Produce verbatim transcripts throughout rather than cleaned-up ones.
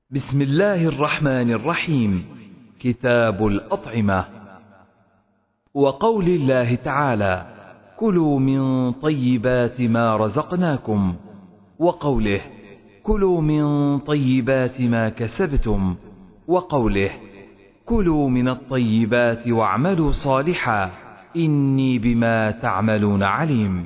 بسم الله الرحمن الرحيم. كتاب الأطعمة. وقول الله تعالى: كلوا من طيبات ما رزقناكم، وقوله: كلوا من طيبات ما كسبتم، وقوله: كلوا من الطيبات واعملوا صالحا إني بما تعملون عليم.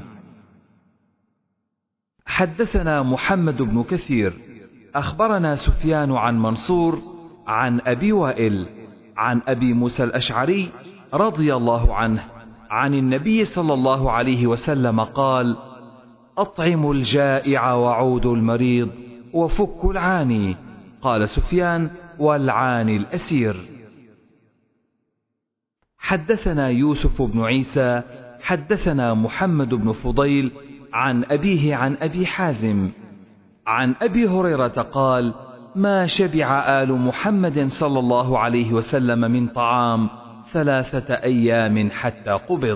حدثنا محمد بن كثير أخبرنا سفيان عن منصور عن أبي وائل عن أبي موسى الأشعري رضي الله عنه عن النبي صلى الله عليه وسلم قال: أطعموا الجائع وعودوا المريض وفكوا العاني. قال سفيان: والعاني الأسير. حدثنا يوسف بن عيسى حدثنا محمد بن فضيل عن أبيه عن أبي حازم عن أبي هريرة قال: ما شبع آل محمد صلى الله عليه وسلم من طعام ثلاثة أيام حتى قبض.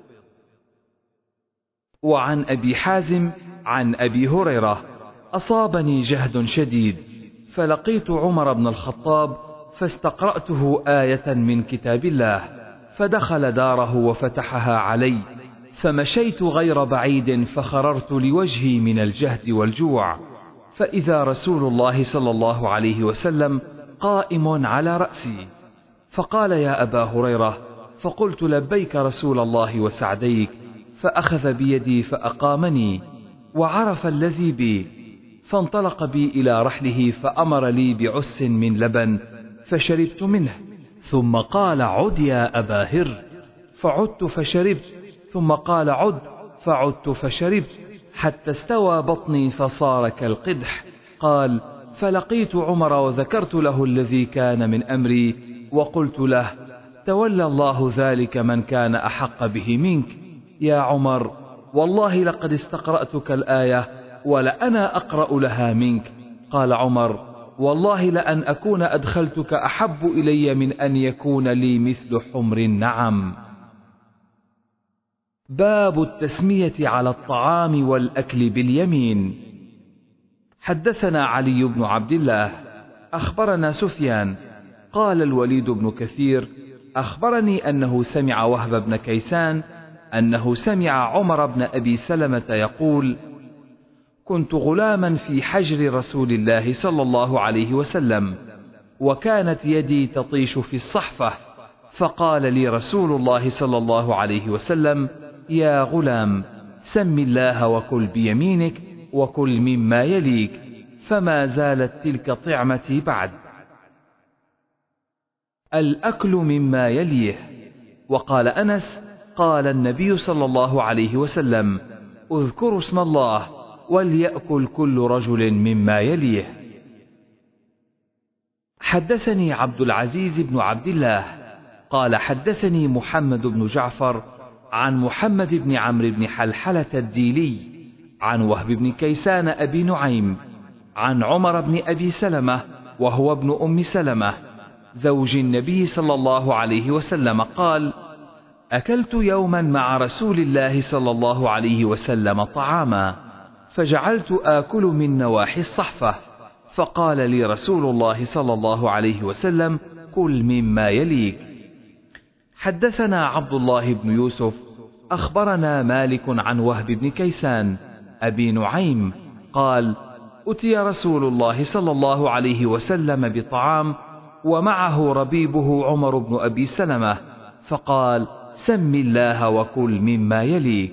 وعن أبي حازم عن أبي هريرة: أصابني جهد شديد فلقيت عمر بن الخطاب فاستقرأته آية من كتاب الله، فدخل داره وفتحها علي، فمشيت غير بعيد فخررت لوجهي من الجهد والجوع، فإذا رسول الله صلى الله عليه وسلم قائم على رأسي، فقال: يا أبا هريرة. فقلت: لبيك رسول الله وسعديك. فأخذ بيدي فأقامني وعرف الذي بي، فانطلق بي إلى رحله فأمر لي بعس من لبن فشربت منه، ثم قال: عد يا أبا هر. فعدت فشربت، ثم قال: عد. فعدت فشربت حتى استوى بطني فصار كالقدح. قال: فلقيت عمر وذكرت له الذي كان من أمري وقلت له: تولى الله ذلك من كان أحق به منك يا عمر، والله لقد استقرأتك الآية ولأنا أقرأ لها منك. قال عمر: والله لأن أكون أدخلتك أحب إلي من أن يكون لي مثل حمر النعم. باب التسمية على الطعام والأكل باليمين. حدثنا علي بن عبد الله أخبرنا سفيان قال: الوليد بن كثير أخبرني أنه سمع وهب بن كيسان أنه سمع عمر بن أبي سلمة يقول: كنت غلاما في حجر رسول الله صلى الله عليه وسلم، وكانت يدي تطيش في الصحفة، فقال لي رسول الله صلى الله عليه وسلم: يا غلام، سم الله وكل بيمينك وكل مما يليك، فما زالت تلك طعمتي بعد. الأكل مما يليه. وقال أنس: قال النبي صلى الله عليه وسلم: اذكروا اسم الله وليأكل كل رجل مما يليه. حدثني عبد العزيز بن عبد الله قال: حدثني محمد بن جعفر عن محمد بن عمرو بن حلحلة الديلي عن وهب بن كيسان أبي نعيم عن عمر بن أبي سلمة وهو ابن أم سلمة زوج النبي صلى الله عليه وسلم قال: أكلت يوما مع رسول الله صلى الله عليه وسلم طعاما، فجعلت آكل من نواحي الصحفة، فقال لي رسول الله صلى الله عليه وسلم: كل مما يليك. حدثنا عبد الله بن يوسف أخبرنا مالك عن وهب بن كيسان أبي نعيم قال: أتي رسول الله صلى الله عليه وسلم بطعام ومعه ربيبه عمر بن أبي سلمة، فقال: سم الله وكل مما يليك.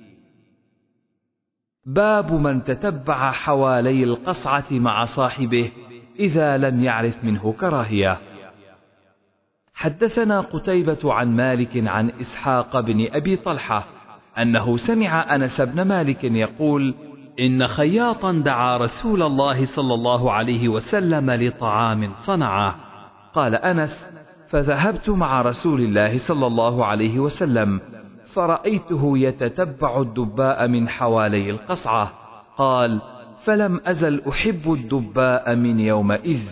باب من تتبع حوالي القصعة مع صاحبه إذا لم يعرف منه كراهية. حدثنا قتيبة عن مالك عن إسحاق بن أبي طلحة أنه سمع أنس بن مالك يقول: إن خياطا دعا رسول الله صلى الله عليه وسلم لطعام صنعه. قال أنس: فذهبت مع رسول الله صلى الله عليه وسلم فرأيته يتتبع الدباء من حوالي القصعة. قال: فلم أزل أحب الدباء من يومئذ.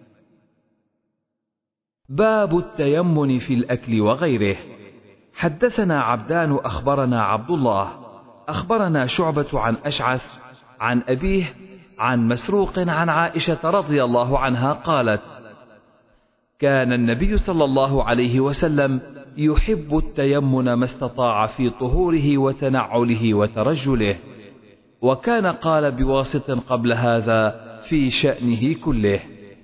باب التيمن في الأكل وغيره. حدثنا عبدان أخبرنا عبد الله أخبرنا شعبة عن أشعث عن أبيه عن مسروق عن عائشة رضي الله عنها قالت: كان النبي صلى الله عليه وسلم يحب التيمن ما استطاع في طهوره وتنعله وترجله، وكان قال بواسط قبل هذا في شأنه كله.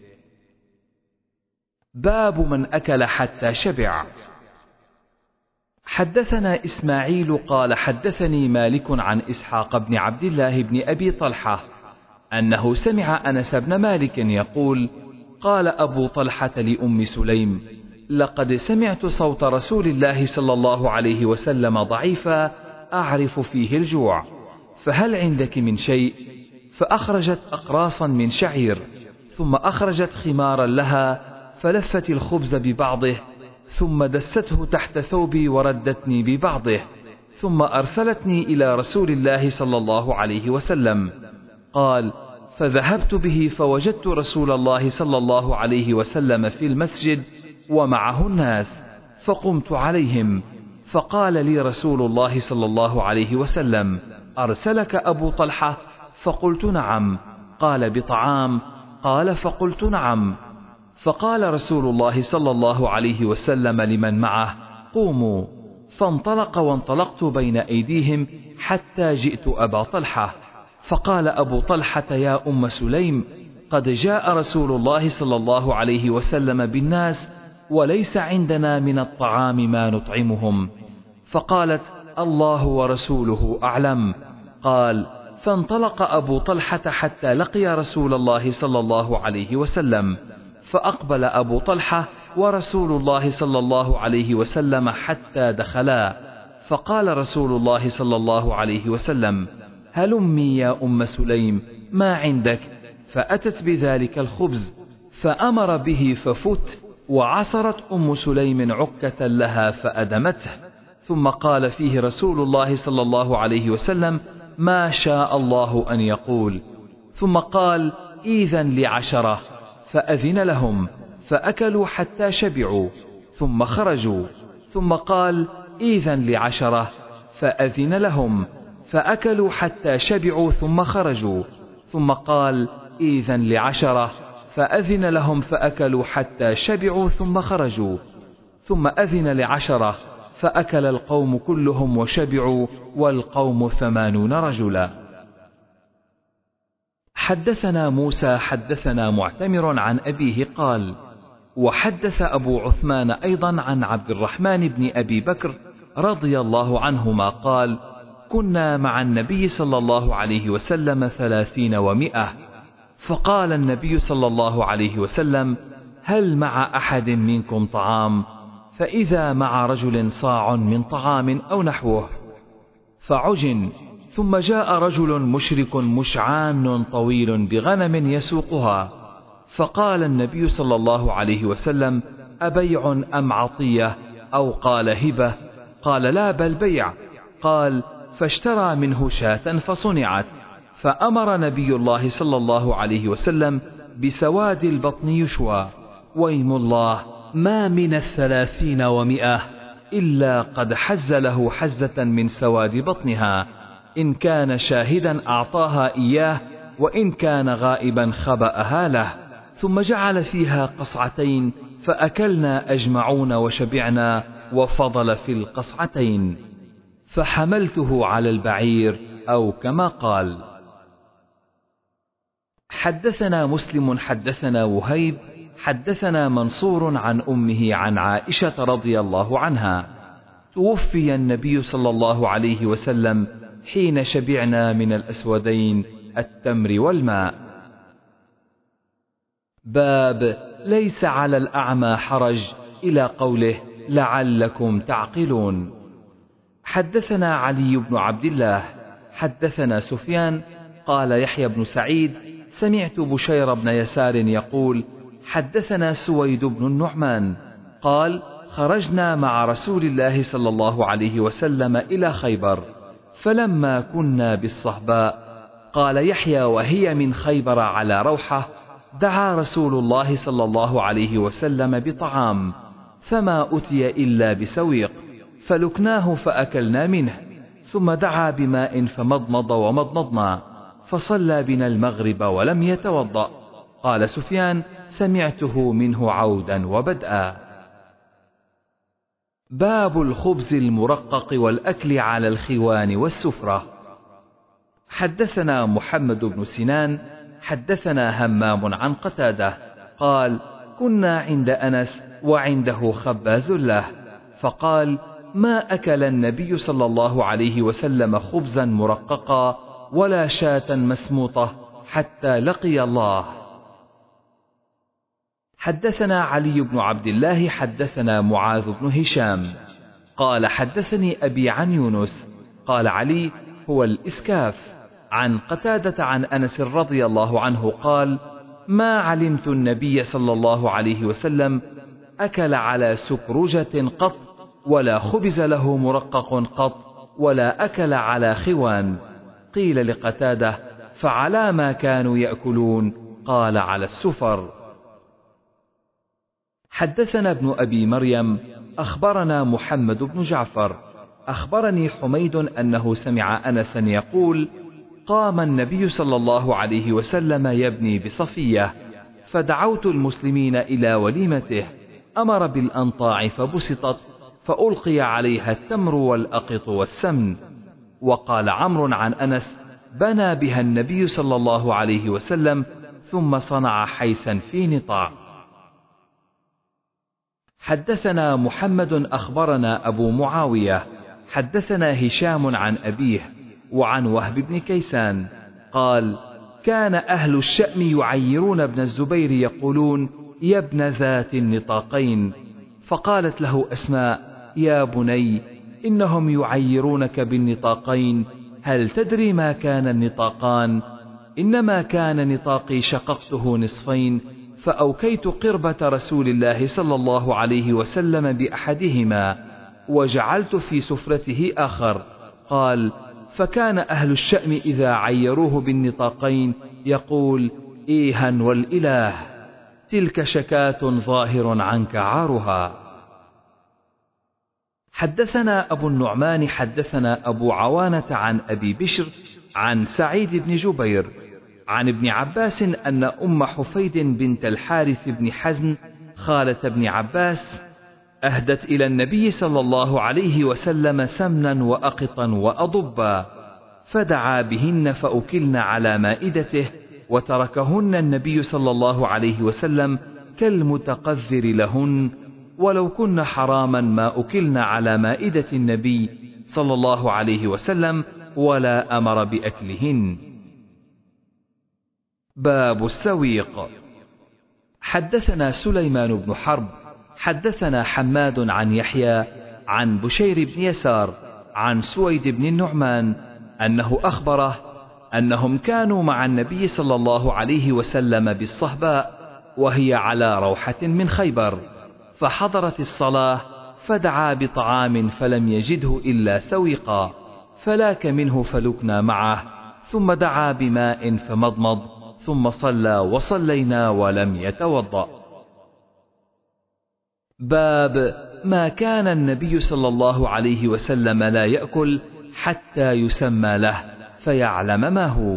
باب من أكل حتى شبع. حدثنا إسماعيل قال حدثني مالك عن إسحاق بن عبد الله بن أبي طلحة أنه سمع أنس بن مالك يقول: قال أبو طلحة لأم سليم: لقد سمعت صوت رسول الله صلى الله عليه وسلم ضعيفا أعرف فيه الجوع، فهل عندك من شيء؟ فأخرجت أقراصا من شعير، ثم أخرجت خمارا لها فلفت الخبز ببعضه، ثم دسته تحت ثوبي وردتني ببعضه، ثم أرسلتني إلى رسول الله صلى الله عليه وسلم. قال: فذهبت به فوجدت رسول الله صلى الله عليه وسلم في المسجد ومعه الناس، فقمت عليهم، فقال لي رسول الله صلى الله عليه وسلم: أرسلك أبو طلحة؟ فقلت: نعم. قال: بطعام؟ قال: فقلت: نعم. فقال رسول الله صلى الله عليه وسلم لمن معه: قوموا. فانطلق وانطلقت بين أيديهم حتى جئت أبا طلحة، فقال أبو طلحة: يا أم سليم، قد جاء رسول الله صلى الله عليه وسلم بالناس وليس عندنا من الطعام ما نطعمهم. فقالت: الله ورسوله أعلم. قال: فانطلق أبو طلحة حتى لقي رسول الله صلى الله عليه وسلم، فأقبل أبو طلحة ورسول الله صلى الله عليه وسلم حتى دخلا، فقال رسول الله صلى الله عليه وسلم: هلمي يا أم سليم، ما عندك؟ فأتت بذلك الخبز فأمر به ففت، وعصرت أم سليم عكة لها فأدمته، ثم قال فيه رسول الله صلى الله عليه وسلم: ما شاء الله أن يقول. ثم قال: إذن لعشرة، فأذن لهم فأكلوا حتى شبعوا ثم خرجوا. ثم قال: إذن لعشرة، فأذن لهم فأكلوا حتى شبعوا ثم خرجوا. ثم قال: إذن لعشرة، فأذن لهم فأكلوا حتى شبعوا ثم خرجوا. ثم أذن لعشرة فأكل القوم كلهم وشبعوا، والقوم ثمانون رجلا. حدثنا موسى حدثنا معتمر عن أبيه قال: وحدث أبو عثمان أيضا عن عبد الرحمن بن أبي بكر رضي الله عنهما قال: كنا مع النبي صلى الله عليه وسلم ثلاثين ومئة، فقال النبي صلى الله عليه وسلم: هل مع أحد منكم طعام؟ فإذا مع رجل صاع من طعام أو نحوه، فعجن. ثم جاء رجل مشرك مشعان طويل بغنم يسوقها، فقال النبي صلى الله عليه وسلم: أبيع أم عطية؟ أو قال هبة؟ قال: لا، بل بيع. قال: فاشترى منه شاة فصنعت، فأمر نبي الله صلى الله عليه وسلم بسواد البطن يشوى، ويم الله ما من الثلاثين ومئة إلا قد حز له حزة من سواد بطنها، إن كان شاهدا أعطاها إياه، وإن كان غائبا خبأها له. ثم جعل فيها قصعتين فأكلنا أجمعون وشبعنا، وفضل في القصعتين، فحملته على البعير، أو كما قال. حدثنا مسلم حدثنا وهيب حدثنا منصور عن أمه عن عائشة رضي الله عنها: توفي النبي صلى الله عليه وسلم حين شبعنا من الأسودين التمر والماء. باب ليس على الأعمى حرج، إلى قوله: لعلكم تعقلون. حدثنا علي بن عبد الله حدثنا سفيان قال: يحيى بن سعيد سمعت بشير بن يسار يقول: حدثنا سويد بن النعمان قال: خرجنا مع رسول الله صلى الله عليه وسلم إلى خيبر، فلما كنا بالصهباء، قال يحيى وهي من خيبر على روحة، دعا رسول الله صلى الله عليه وسلم بطعام، فما أتي إلا بسويق، فلكناه فأكلنا منه، ثم دعا بماء فمضمض ومضمضنا، فصلى بنا المغرب ولم يتوضأ. قال سفيان: سمعته منه عودا وبدءا. باب الخبز المرقق والأكل على الخوان والسفرة. حدثنا محمد بن سنان حدثنا همام عن قتادة قال: كنا عند أنس وعنده خباز له، فقال: ما أكل النبي صلى الله عليه وسلم خبزا مرققا ولا شاة مسموطة حتى لقي الله. حدثنا علي بن عبد الله حدثنا معاذ بن هشام قال: حدثني أبي عن يونس قال علي: هو الإسكاف. عن قتادة عن أنس رضي الله عنه قال: ما علمت النبي صلى الله عليه وسلم أكل على سكرجة قط، ولا خبز له مرقق قط، ولا أكل على خوان. قيل لقتادة: فعلى ما كانوا يأكلون؟ قال: على السفر. حدثنا ابن أبي مريم أخبرنا محمد بن جعفر أخبرني حميد أنه سمع أنسا يقول: قام النبي صلى الله عليه وسلم يبني بصفية، فدعوت المسلمين إلى وليمته، أمر بالأنطاع فبسطت، فألقي عليها التمر والأقط والسمن. وقال عمرو عن أنس: بنى بها النبي صلى الله عليه وسلم ثم صنع حيسا في نطاع. حدثنا محمد أخبرنا أبو معاوية حدثنا هشام عن أبيه وعن وهب بن كيسان قال: كان أهل الشأم يعيرون ابن الزبير يقولون: يا ابن ذات النطاقين. فقالت له أسماء: يا بني، إنهم يعيرونك بالنطاقين، هل تدري ما كان النطاقان؟ إنما كان نطاقي شققته نصفين، فأوكيت قربة رسول الله صلى الله عليه وسلم بأحدهما وجعلت في سفرته آخر. قال: فكان أهل الشأم إذا عيروه بالنطاقين يقول: إيها والإله، تلك شكاة ظاهر عنك عارها. حدثنا أبو النعمان حدثنا أبو عوانة عن أبي بشر عن سعيد بن جبير عن ابن عباس أن أم حفيد بنت الحارث بن حزن خالة ابن عباس أهدت إلى النبي صلى الله عليه وسلم سمنا وأقطا وأضبا، فدعا بهن فأكلن على مائدته، وتركهن النبي صلى الله عليه وسلم كالمتقذر لهن، ولو كن حراما ما أكلن على مائدة النبي صلى الله عليه وسلم ولا أمر بأكلهن. باب السويق. حدثنا سليمان بن حرب حدثنا حماد عن يحيى عن بشير بن يسار عن سويد بن النعمان أنه أخبره أنهم كانوا مع النبي صلى الله عليه وسلم بالصهباء وهي على روحة من خيبر، فحضرت الصلاة فدعا بطعام فلم يجده إلا سويقا، فلاك منه فلكنا معه، ثم دعا بماء فمضمض، ثم صلى وصلينا ولم يتوضأ. باب ما كان النبي صلى الله عليه وسلم لا يأكل حتى يسمى له فيعلم ما هو.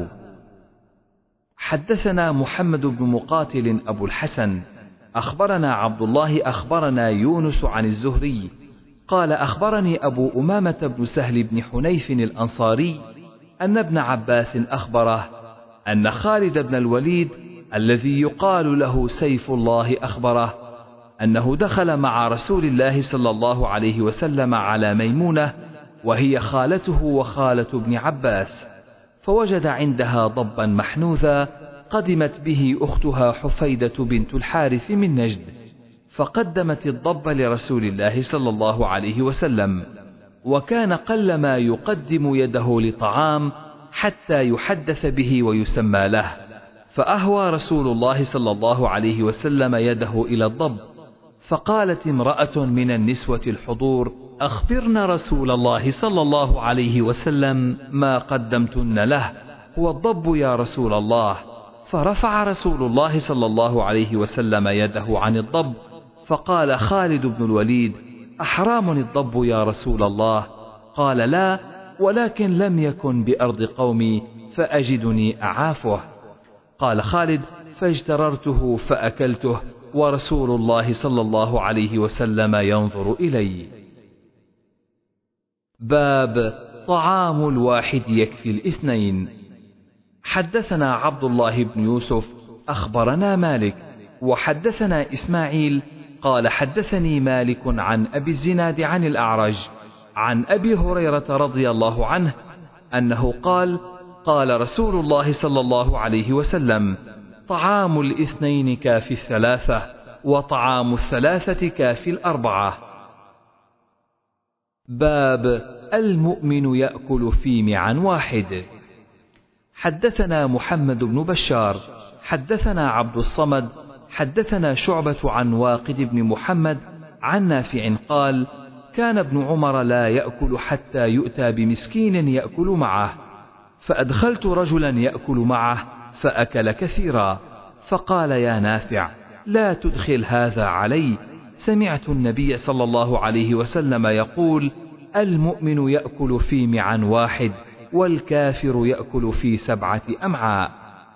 حدثنا محمد بن مقاتل أبو الحسن أخبرنا عبد الله أخبرنا يونس عن الزهري قال: أخبرني أبو أمامة بن سهل بن حنيف الأنصاري أن ابن عباس أخبره أن خالد بن الوليد الذي يقال له سيف الله أخبره أنه دخل مع رسول الله صلى الله عليه وسلم على ميمونة وهي خالته وخالة ابن عباس، فوجد عندها ضبا محنوذا قدمت به أختها حفيدة بنت الحارث من نجد، فقدمت الضب لرسول الله صلى الله عليه وسلم، وكان قلما يقدم يده لطعام حتى يحدث به ويسمى له، فأهوى رسول الله صلى الله عليه وسلم يده إلى الضب، فقالت امرأة من النسوة الحضور: أخبرنا رسول الله صلى الله عليه وسلم ما قدمتن له، هو الضب يا رسول الله. فرفع رسول الله صلى الله عليه وسلم يده عن الضب، فقال خالد بن الوليد: أحرام الضب يا رسول الله؟ قال: لا، ولكن لم يكن بأرض قومي فأجدني أعافه. قال خالد: فاجتررته فأكلته ورسول الله صلى الله عليه وسلم ينظر إلي. باب طعام الواحد يكفي الاثنين. حدثنا عبد الله بن يوسف أخبرنا مالك وحدثنا إسماعيل قال حدثني مالك عن أبي الزناد عن الأعرج عن أبي هريرة رضي الله عنه أنه قال: قال رسول الله صلى الله عليه وسلم: طعام الاثنين كافي الثلاثة، وطعام الثلاثة كافي الأربعة. باب المؤمن يأكل في معا واحد. حدثنا محمد بن بشار حدثنا عبد الصمد حدثنا شعبة عن واقد بن محمد عن نافع قال: كان ابن عمر لا يأكل حتى يؤتى بمسكين يأكل معه، فأدخلت رجلا يأكل معه فأكل كثيرا، فقال: يا نافع، لا تدخل هذا علي، سمعت النبي صلى الله عليه وسلم يقول: المؤمن يأكل في معا واحد، والكافر يأكل في سبعة أمعاء.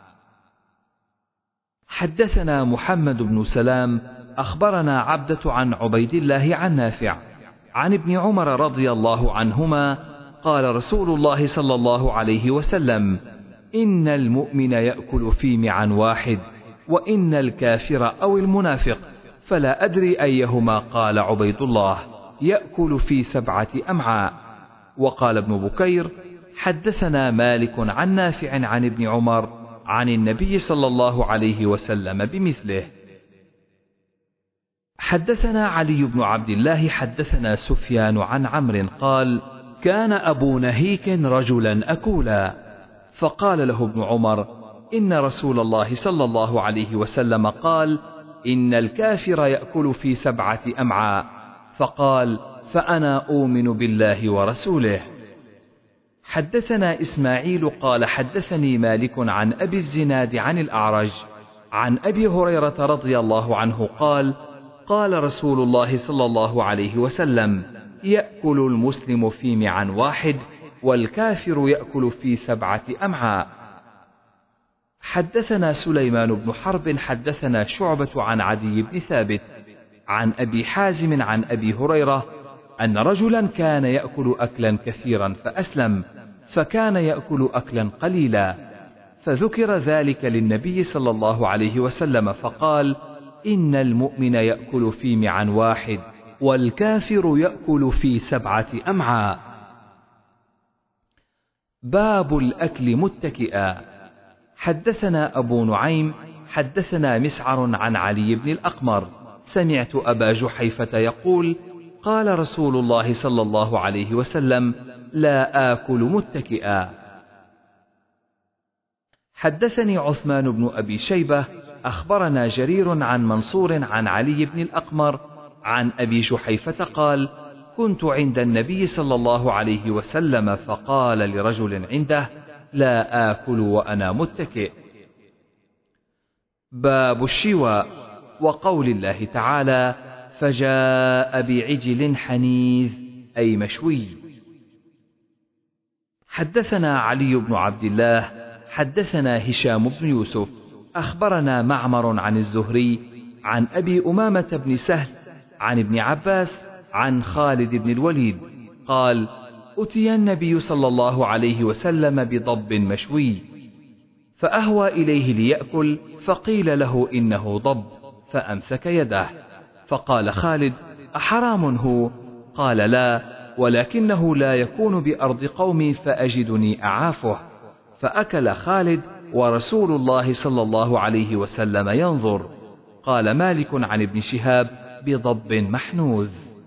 حدثنا محمد بن سلام أخبرنا عبدة عن عبيد الله عن نافع عن ابن عمر رضي الله عنهما قال: رسول الله صلى الله عليه وسلم: إن المؤمن يأكل في معا واحد، وإن الكافر أو المنافق، فلا أدري أيهما قال عبيد الله، يأكل في سبعة أمعاء. وقال ابن بكير: حدثنا مالك عن نافع عن ابن عمر عن النبي صلى الله عليه وسلم بمثله. حدثنا علي بن عبد الله حدثنا سفيان عن عمرو قال: كان أبو نهيك رجلا أكولا، فقال له ابن عمر: إن رسول الله صلى الله عليه وسلم قال: إن الكافر يأكل في سبعة أمعاء، فقال: فأنا أؤمن بالله ورسوله. حدثنا إسماعيل قال حدثني مالك عن أبي الزناد عن الأعرج عن أبي هريرة رضي الله عنه قال: قال رسول الله صلى الله عليه وسلم: يأكل المسلم في معا واحد، والكافر يأكل في سبعة أمعاء. حدثنا سليمان بن حرب حدثنا شعبة عن عدي بن ثابت عن أبي حازم عن أبي هريرة أن رجلا كان يأكل أكلا كثيرا فأسلم، فكان يأكل أكلا قليلا، فذكر ذلك للنبي صلى الله عليه وسلم فقال: إن المؤمن يأكل في معا واحد، والكافر يأكل في سبعة أمعاء. باب الأكل متكئا. حدثنا أبو نعيم حدثنا مسعر عن علي بن الأقمر سمعت أبا جحيفة يقول: قال رسول الله صلى الله عليه وسلم: لا آكل متكئا. حدثني عثمان بن أبي شيبة أخبرنا جرير عن منصور عن علي بن الأقمر عن أبي جحيفة قال: كنت عند النبي صلى الله عليه وسلم فقال لرجل عنده: لا آكل وأنا متكئ. باب الشواء. وقول الله تعالى: فجاء بعجل حنيذ أي مشوي. حدثنا علي بن عبد الله حدثنا هشام بن يوسف أخبرنا معمر عن الزهري عن أبي أمامة بن سهل عن ابن عباس عن خالد بن الوليد قال: أتي النبي صلى الله عليه وسلم بضب مشوي، فأهوى إليه ليأكل، فقيل له: إنه ضب، فأمسك يده، فقال خالد: أحرام هو؟ قال: لا، ولكنه لا يكون بأرض قومي فأجدني أعافه. فأكل خالد ورسول الله صلى الله عليه وسلم ينظر. قال مالك عن ابن شهاب: بضب محنوذ.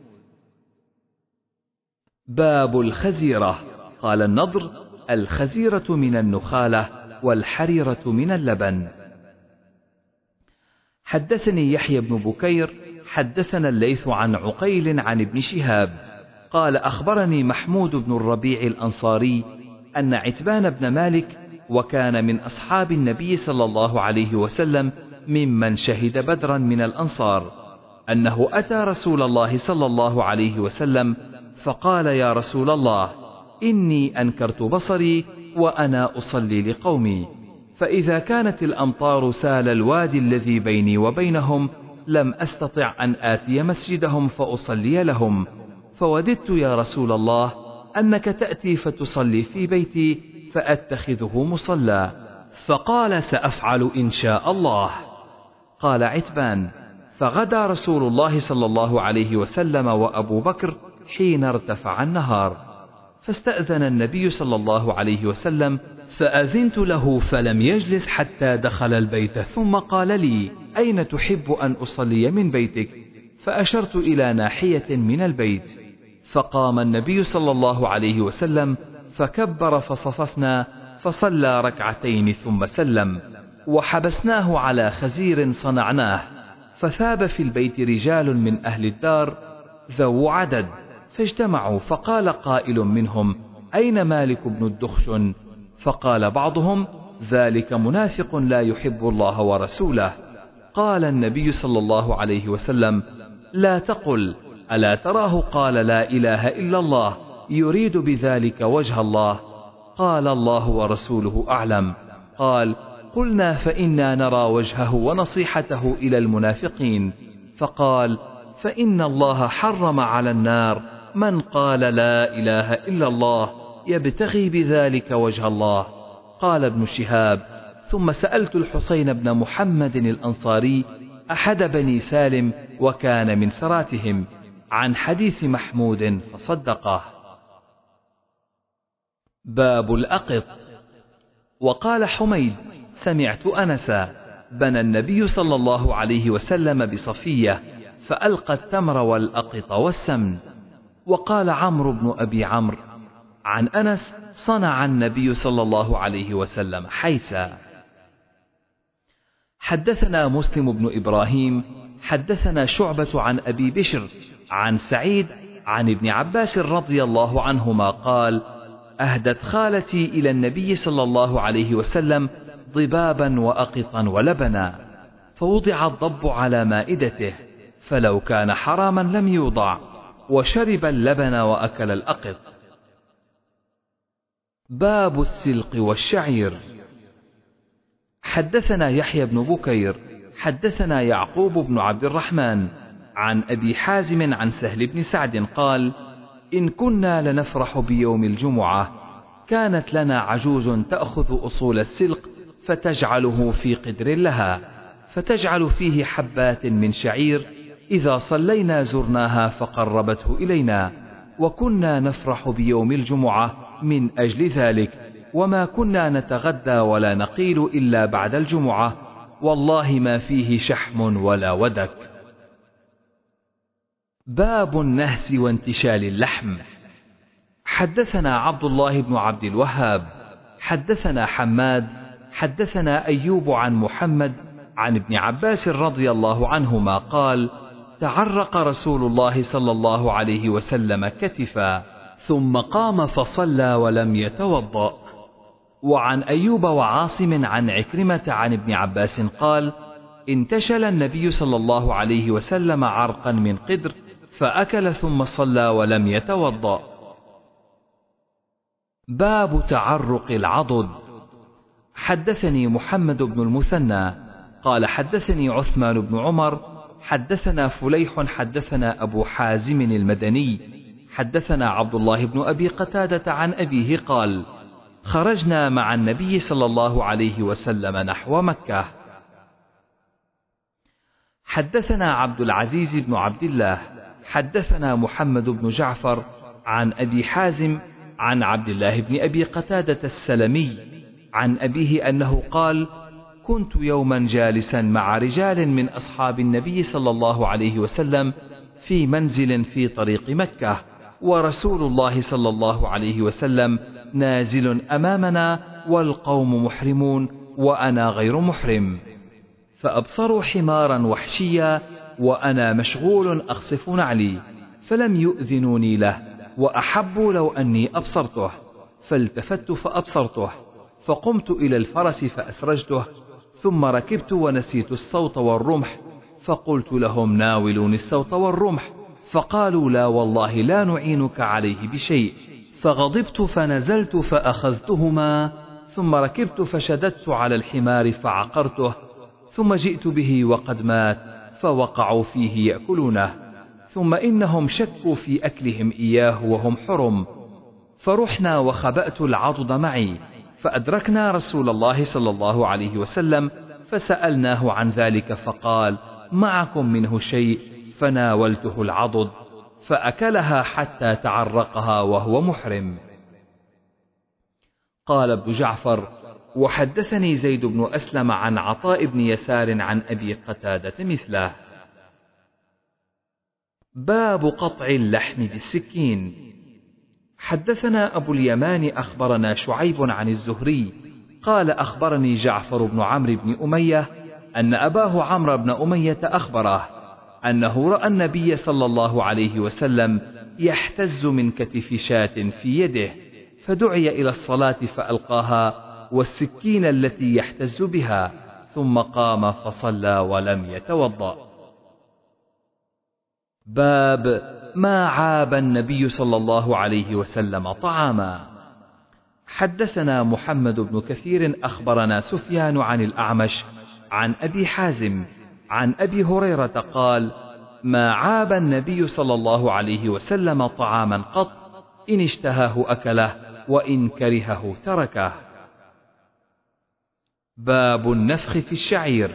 باب الخزيرة. قال النضر: الخزيرة من النخالة، والحريرة من اللبن. حدثني يحيى بن بكير حدثنا الليث عن عقيل عن ابن شهاب قال: أخبرني محمود بن الربيع الأنصاري أن عتبان بن مالك، وكان من أصحاب النبي صلى الله عليه وسلم ممن شهد بدرا من الأنصار، أنه أتى رسول الله صلى الله عليه وسلم فقال: يا رسول الله، إني أنكرت بصري وأنا أصلي لقومي، فإذا كانت الأمطار سال الوادي الذي بيني وبينهم لم أستطع أن آتي مسجدهم فأصلي لهم، فوددت يا رسول الله أنك تأتي فتصلي في بيتي فأتخذه مصلى. فقال سأفعل إن شاء الله. قال عتبان: فغدا رسول الله صلى الله عليه وسلم وأبو بكر حين ارتفع النهار، فاستأذن النبي صلى الله عليه وسلم، فأذنت له فلم يجلس حتى دخل البيت، ثم قال لي: أين تحب أن أصلي من بيتك؟ فأشرت إلى ناحية من البيت، فقام النبي صلى الله عليه وسلم فكبر فصففنا، فصلى ركعتين ثم سلم، وحبسناه على خزير صنعناه، فثاب في البيت رجال من أهل الدار ذو عدد، فاجتمعوا، فقال قائل منهم: أين مالك بن الدخشن؟ فقال بعضهم: ذلك منافق لا يحب الله ورسوله. قال النبي صلى الله عليه وسلم: لا تقل ألا تراه قال لا إله إلا الله يريد بذلك وجه الله؟ قال: الله ورسوله أعلم. قال: قلنا: فإنا نرى وجهه ونصيحته إلى المنافقين. فقال: فإن الله حرم على النار من قال لا إله إلا الله يبتغي بذلك وجه الله. قال ابن شهاب: ثم سألت الحسين بن محمد الأنصاري أحد بني سالم وكان من سراتهم عن حديث محمود فصدقه. باب الأقط. وقال حميد: سمعت أنسا: بنى النبي صلى الله عليه وسلم بصفية فألقى التمر والأقط والسمن. وقال عمرو بن أبي عمرو عن أنس: صنع النبي صلى الله عليه وسلم حيسا. حدثنا مسلم بن إبراهيم حدثنا شعبة عن أبي بشر عن سعيد عن ابن عباس رضي الله عنهما قال: أهدت خالتي إلى النبي صلى الله عليه وسلم ضبابا وأقطا ولبنا، فوضع الضب على مائدته، فلو كان حراما لم يوضع، وشرب اللبن وأكل الأقط. باب السلق والشعير. حدثنا يحيى بن بكير حدثنا يعقوب بن عبد الرحمن عن أبي حازم عن سهل بن سعد قال: إن كنا لنفرح بيوم الجمعة، كانت لنا عجوز تأخذ أصول السلق فتجعله في قدر لها، فتجعل فيه حبات من شعير، إذا صلينا زرناها فقربته إلينا، وكنا نفرح بيوم الجمعة من أجل ذلك، وما كنا نتغدى ولا نقيل إلا بعد الجمعة، والله ما فيه شحم ولا ودك. باب النهس وانتشال اللحم. حدثنا عبد الله بن عبد الوهاب حدثنا حماد حدثنا أيوب عن محمد عن ابن عباس رضي الله عنهما قال: تعرق رسول الله صلى الله عليه وسلم كتفا، ثم قام فصلى ولم يتوضأ. وعن أيوب وعاصم عن عكرمة عن ابن عباس قال: انتشل النبي صلى الله عليه وسلم عرقا من قدر فأكل ثم صلى ولم يتوضأ. باب تعرق العضد. حدثني محمد بن المثنى قال حدثني عثمان بن عمر حدثنا فليح حدثنا أبو حازم المدني حدثنا عبد الله بن أبي قتادة عن أبيه قال: خرجنا مع النبي صلى الله عليه وسلم نحو مكة. حدثنا عبد العزيز بن عبد الله حدثنا محمد بن جعفر عن أبي حازم عن عبد الله بن أبي قتادة السلمي عن أبيه أنه قال: كنت يوما جالسا مع رجال من أصحاب النبي صلى الله عليه وسلم في منزل في طريق مكة، ورسول الله صلى الله عليه وسلم نازل أمامنا والقوم محرمون وأنا غير محرم، فأبصروا حمارا وحشيا وأنا مشغول أخصف نعلي، فلم يؤذنوني له، وأحبوا لو أني أبصرته، فالتفت فأبصرته، فقمت إلى الفرس فأسرجته، ثم ركبت ونسيت الصوت والرمح، فقلت لهم: ناولوني الصوت والرمح، فقالوا: لا والله لا نعينك عليه بشيء، فغضبت فنزلت فأخذتهما، ثم ركبت فشددت على الحمار فعقرته، ثم جئت به وقد مات فوقعوا فيه يأكلونه، ثم إنهم شكوا في أكلهم إياه وهم حرم، فرحنا وخبأت العضد معي، فأدركنا رسول الله صلى الله عليه وسلم فسألناه عن ذلك فقال: معكم منه شيء؟ فناولته العضد فأكلها حتى تعرقها وهو محرم. قال ابن جعفر: وحدثني زيد بن أسلم عن عطاء بن يسار عن أبي قتادة مثله. باب قطع اللحم بالسكين. حدثنا أبو اليمان أخبرنا شعيب عن الزهري قال: أخبرني جعفر بن عمرو بن أمية أن أباه عمرو بن أمية أخبره أنه رأى النبي صلى الله عليه وسلم يحتز من كتف شاة في يده، فدعي إلى الصلاة فألقاها والسكين التي يحتز بها، ثم قام فصلى ولم يتوضأ. باب ما عاب النبي صلى الله عليه وسلم طعاما. حدثنا محمد بن كثير أخبرنا سفيان عن الأعمش عن أبي حازم عن أبي هريرة قال: ما عاب النبي صلى الله عليه وسلم طعاما قط، إن اشتهاه أكله وإن كرهه تركه. باب النفخ في الشعير.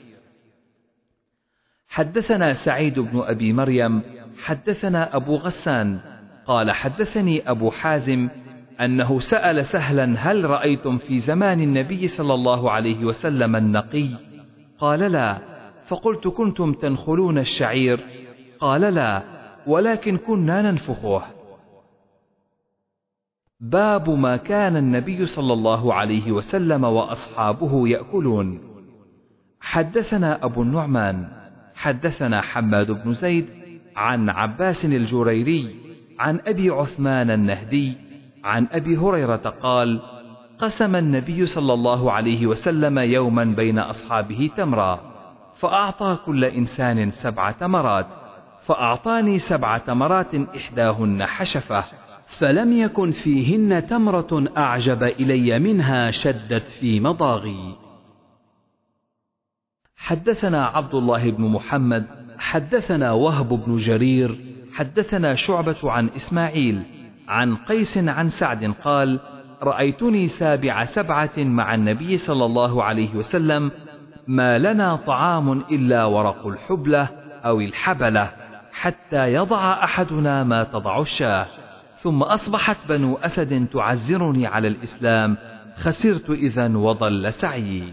حدثنا سعيد بن أبي مريم حدثنا أبو غسان قال: حدثني أبو حازم أنه سأل سهلا: هل رأيتم في زمان النبي صلى الله عليه وسلم النقي؟ قال: لا. فقلت: كنتم تنخلون الشعير؟ قال: لا، ولكن كنا ننفخه. باب ما كان النبي صلى الله عليه وسلم وأصحابه يأكلون. حدثنا أبو النعمان حدثنا حماد بن زيد عن عباس الجريري عن أبي عثمان النهدي عن أبي هريرة قال: قسم النبي صلى الله عليه وسلم يوما بين أصحابه تمرا، فأعطى كل إنسان سبع تمرات، فأعطاني سبع تمرات إحداهن حشفة، فلم يكن فيهن تمرة أعجب إلي منها شدت في مضاغي. حدثنا عبد الله بن محمد حدثنا وهب بن جرير حدثنا شعبة عن إسماعيل عن قيس عن سعد قال: رأيتني سابع سبعة مع النبي صلى الله عليه وسلم، ما لنا طعام إلا ورق الحبلة أو الحبلة، حتى يضع أحدنا ما تضع الشاة، ثم أصبحت بنو أسد تعزرني على الإسلام، خسرت إذن وضل سعيي.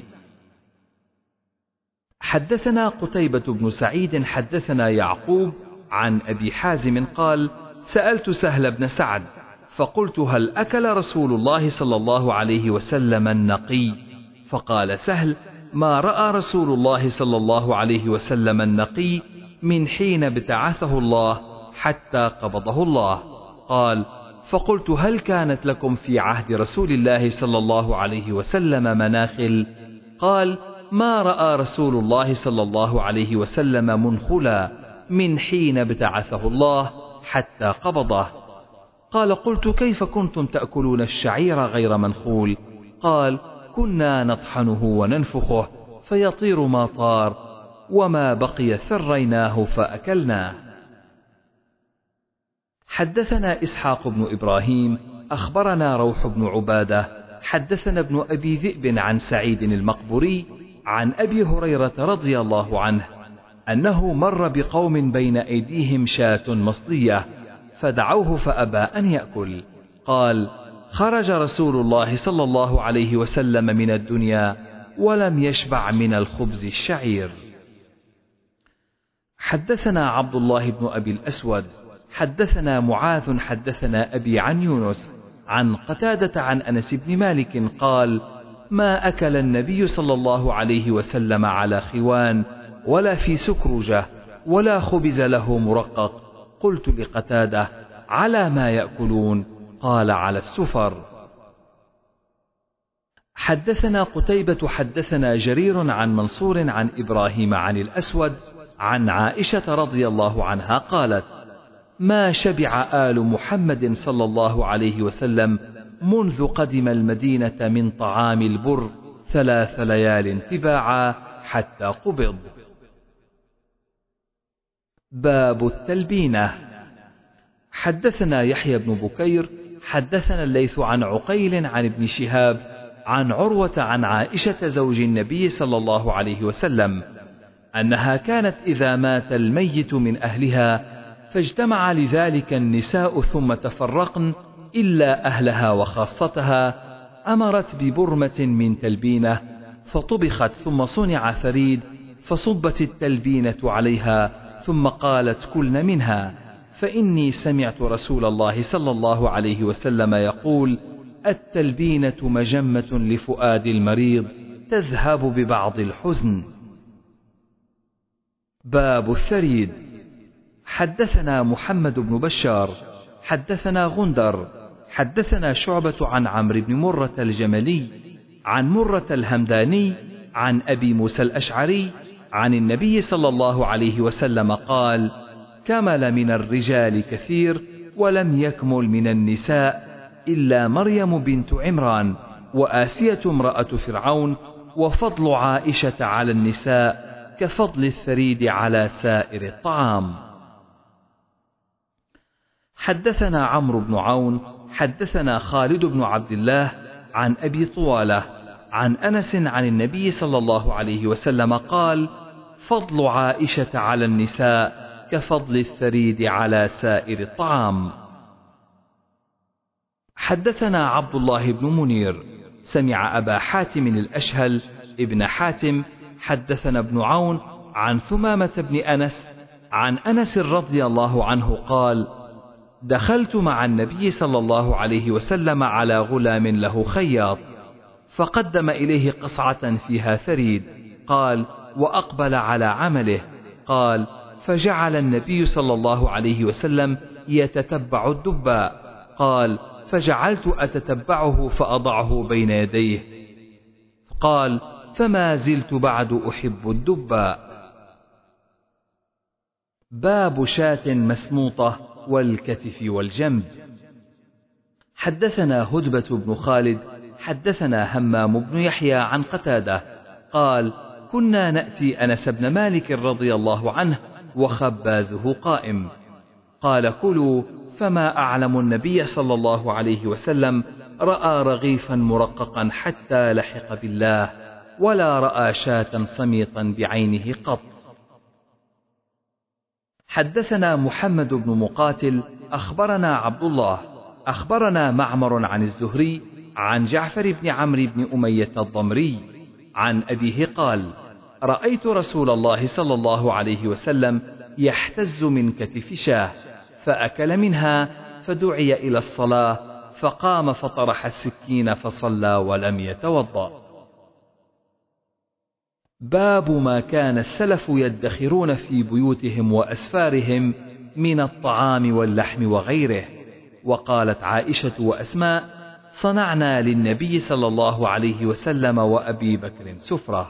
حدثنا قتيبة بن سعيد حدثنا يعقوب عن أبي حازم قال: سألت سهل بن سعد فقلت: هل أكل رسول الله صلى الله عليه وسلم النقي؟ فقال سهل: ما رأى رسول الله صلى الله عليه وسلم النقي من حين ابتعثه الله حتى قبضه الله. قال: فقلت: هل كانت لكم في عهد رسول الله صلى الله عليه وسلم مناخل؟ قال: ما رأى رسول الله صلى الله عليه وسلم منخلا من حين ابتعثه الله حتى قبضه. قال: قلت: كيف كنتم تأكلون الشعير غير منخول؟ قال: كنا نطحنه وننفخه فيطير ما طار، وما بقي ثريناه فأكلناه. حدثنا إسحاق بن إبراهيم أخبرنا روح بن عبادة حدثنا ابن أبي ذئب عن سعيد المقبوري عن أبي هريرة رضي الله عنه أنه مر بقوم بين أيديهم شاة مصلية فدعوه فأبى أن يأكل. قال: خرج رسول الله صلى الله عليه وسلم من الدنيا ولم يشبع من الخبز الشعير. حدثنا عبد الله بن أبي الأسود حدثنا معاذ حدثنا أبي عن يونس عن قتادة عن أنس بن مالك قال: ما أكل النبي صلى الله عليه وسلم على خوان ولا في سكرجة ولا خبز له مرقق. قلت لقتادة: على ما يأكلون؟ قال: على السفر. حدثنا قتيبة حدثنا جرير عن منصور عن إبراهيم عن الأسود عن عائشة رضي الله عنها قالت: ما شبع آل محمد صلى الله عليه وسلم منذ قدم المدينة من طعام البر ثلاث ليال تباعا حتى قبض. باب التلبينة. حدثنا يحيى بن بكير حدثنا الليث عن عقيل عن ابن شهاب عن عروة عن عائشة زوج النبي صلى الله عليه وسلم أنها كانت إذا مات الميت من أهلها فاجتمع لذلك النساء ثم تفرقن إلا أهلها وخاصتها أمرت ببرمة من تلبينة فطبخت ثم صنع ثريد فصبت التلبينة عليها ثم قالت كلن منها فإني سمعت رسول الله صلى الله عليه وسلم يقول التلبينة مجمة لفؤاد المريض تذهب ببعض الحزن. باب الثريد. حدثنا محمد بن بشار حدثنا غندر حدثنا شعبة عن عمرو بن مرة الجملي عن مرة الهمداني عن أبي موسى الأشعري عن النبي صلى الله عليه وسلم قال كمل من الرجال كثير ولم يكمل من النساء إلا مريم بنت عمران وآسية امرأة فرعون وفضل عائشة على النساء كفضل الثريد على سائر الطعام. حدثنا عمرو بن عون حدثنا خالد بن عبد الله عن أبي طوالة عن أنس عن النبي صلى الله عليه وسلم قال فضل عائشة على النساء كفضل الثريد على سائر الطعام. حدثنا عبد الله بن منير سمع أبا حاتم الأشهل ابن حاتم حدثنا ابن عون عن ثمامة بن أنس عن أنس رضي الله عنه قال دخلت مع النبي صلى الله عليه وسلم على غلام له خياط فقدم إليه قصعة فيها ثريد قال وأقبل على عمله قال فجعل النبي صلى الله عليه وسلم يتتبع الدباء قال فجعلت أتتبعه فأضعه بين يديه قال فما زلت بعد أحب الدباء. باب شاة مسموطة والكتف والجنب. حدثنا هدبة بن خالد حدثنا همام بن يحيى عن قتادة قال كنا نأتي أنس بن مالك رضي الله عنه وخبازه قائم قال كلوا فما أعلم النبي صلى الله عليه وسلم رأى رغيفا مرققا حتى لحق بالله ولا رأى شاة صميطا بعينه قط. حدثنا محمد بن مقاتل أخبرنا عبد الله أخبرنا معمر عن الزهري عن جعفر بن عمرو بن أمية الضمري عن أبيه قال رأيت رسول الله صلى الله عليه وسلم يحتز من كتف شاه فأكل منها فدعي إلى الصلاة فقام فطرح السكين فصلى ولم يتوضأ. باب ما كان السلف يدخرون في بيوتهم وأسفارهم من الطعام واللحم وغيره. وقالت عائشة وأسماء صنعنا للنبي صلى الله عليه وسلم وأبي بكر سفرة.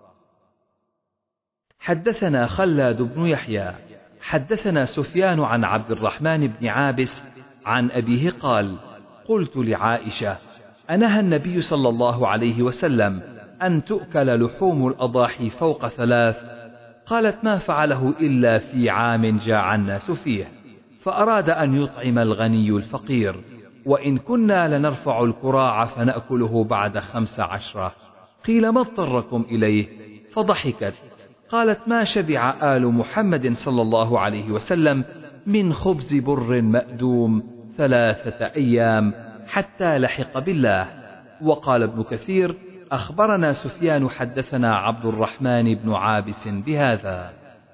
حدثنا خلاد بن يحيى حدثنا سفيان عن عبد الرحمن بن عابس عن أبيه قال قلت لعائشة أنهى النبي صلى الله عليه وسلم أن تؤكل لحوم الأضاحي فوق ثلاث؟ قالت ما فعله إلا في عام جاع الناس فيه فأراد أن يطعم الغني الفقير وإن كنا لنرفع الكراع فنأكله بعد خمس عشرة. قيل ما اضطركم إليه؟ فضحكت قالت ما شبع آل محمد صلى الله عليه وسلم من خبز بر مأدوم ثلاثة أيام حتى لحق بالله. وقال ابن كثير أخبرنا سفيان حدثنا عبد الرحمن بن عابس بهذا.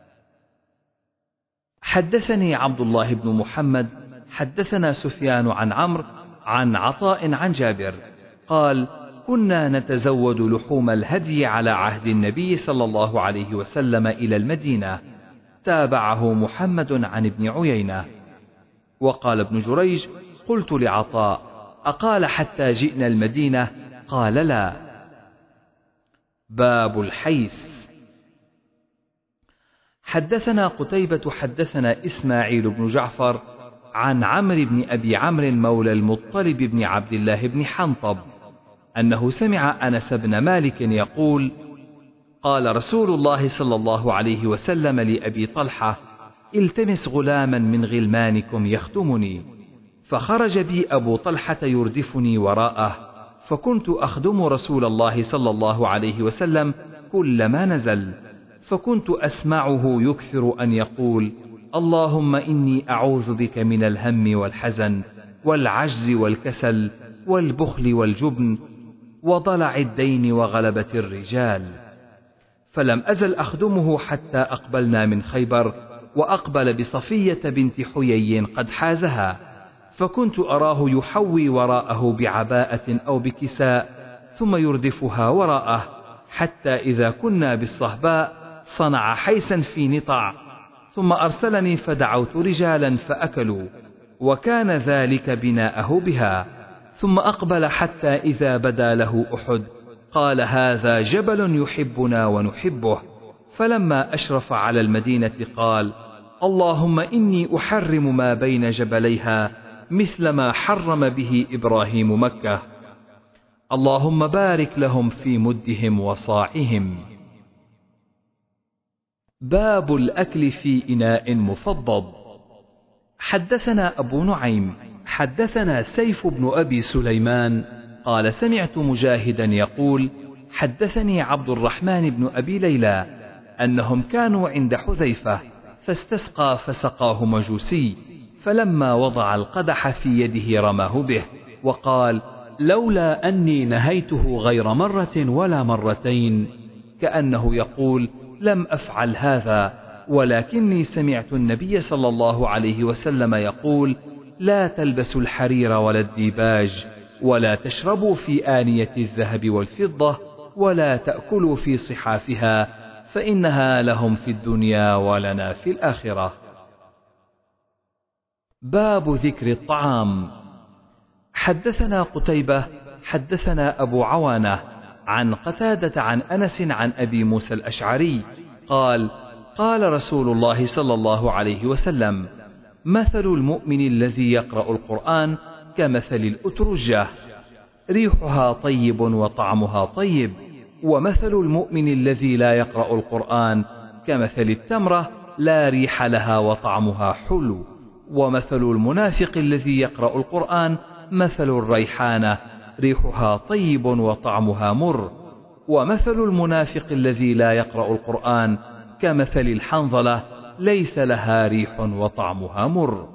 حدثني عبد الله بن محمد حدثنا سفيان عن عمرو عن عطاء عن جابر قال كنا نتزود لحوم الهدي على عهد النبي صلى الله عليه وسلم إلى المدينة. تابعه محمد عن ابن عيينة. وقال ابن جريج قلت لعطاء أقال حتى جئنا المدينة؟ قال لا. باب الحيث. حدثنا قتيبة حدثنا إسماعيل بن جعفر عن عمرو بن أبي عمرو مولى المطلب بن عبد الله بن حنطب أنه سمع أنس بن مالك يقول: قال رسول الله صلى الله عليه وسلم لأبي طلحة: التمس غلاما من غلمانكم يخدمني. فخرج بي أبو طلحة يردفني وراءه، فكنت أخدم رسول الله صلى الله عليه وسلم كلما نزل، فكنت أسمعه يكثر أن يقول: اللهم إني أعوذ بك من الهم والحزن والعجز والكسل والبخل والجبن وضلع الدين وغلبة الرجال. فلم أزل أخدمه حتى أقبلنا من خيبر، وأقبل بصفية بنت حيي قد حازها، فكنت أراه يحوي وراءه بعباءة أو بكساء ثم يردفها وراءه، حتى إذا كنا بالصهباء صنع حيسا في نطع، ثم أرسلني فدعوت رجالا فأكلوا، وكان ذلك بناءه بها. ثم أقبل حتى إذا بدا له أحد قال: هذا جبل يحبنا ونحبه. فلما أشرف على المدينة قال: اللهم إني أحرم ما بين جبليها مثل ما حرم به إبراهيم مكة، اللهم بارك لهم في مدهم وصاعهم. باب الأكل في إناء مفضض. حدثنا أبو نعيم حدثنا سيف بن أبي سليمان قال: سمعت مجاهدا يقول: حدثني عبد الرحمن بن أبي ليلى أنهم كانوا عند حذيفة فاستسقى فسقاه مجوسي، فلما وضع القدح في يده رماه به وقال: لولا أني نهيته غير مرة ولا مرتين، كأنه يقول: لم أفعل هذا، ولكني سمعت النبي صلى الله عليه وسلم يقول: لا تلبسوا الحرير ولا الديباج، ولا تشربوا في آنية الذهب والفضة، ولا تأكلوا في صحافها، فإنها لهم في الدنيا ولنا في الآخرة. باب ذكر الطعام. حدثنا قتيبة حدثنا أبو عوانة عن قتادة عن أنس عن أبي موسى الأشعري قال: قال رسول الله صلى الله عليه وسلم: مثل المؤمن الذي يقرأ القرآن كمثل الأترجة، ريحها طيب وطعمها طيب، ومثل المؤمن الذي لا يقرأ القرآن كمثل التمرة، لا ريح لها وطعمها حلو، ومثل المنافق الذي يقرأ القرآن مثل الريحانة، ريحها طيب وطعمها مر، ومثل المنافق الذي لا يقرأ القرآن كمثل الحنظلة، ليس لها ريح وطعمها مر.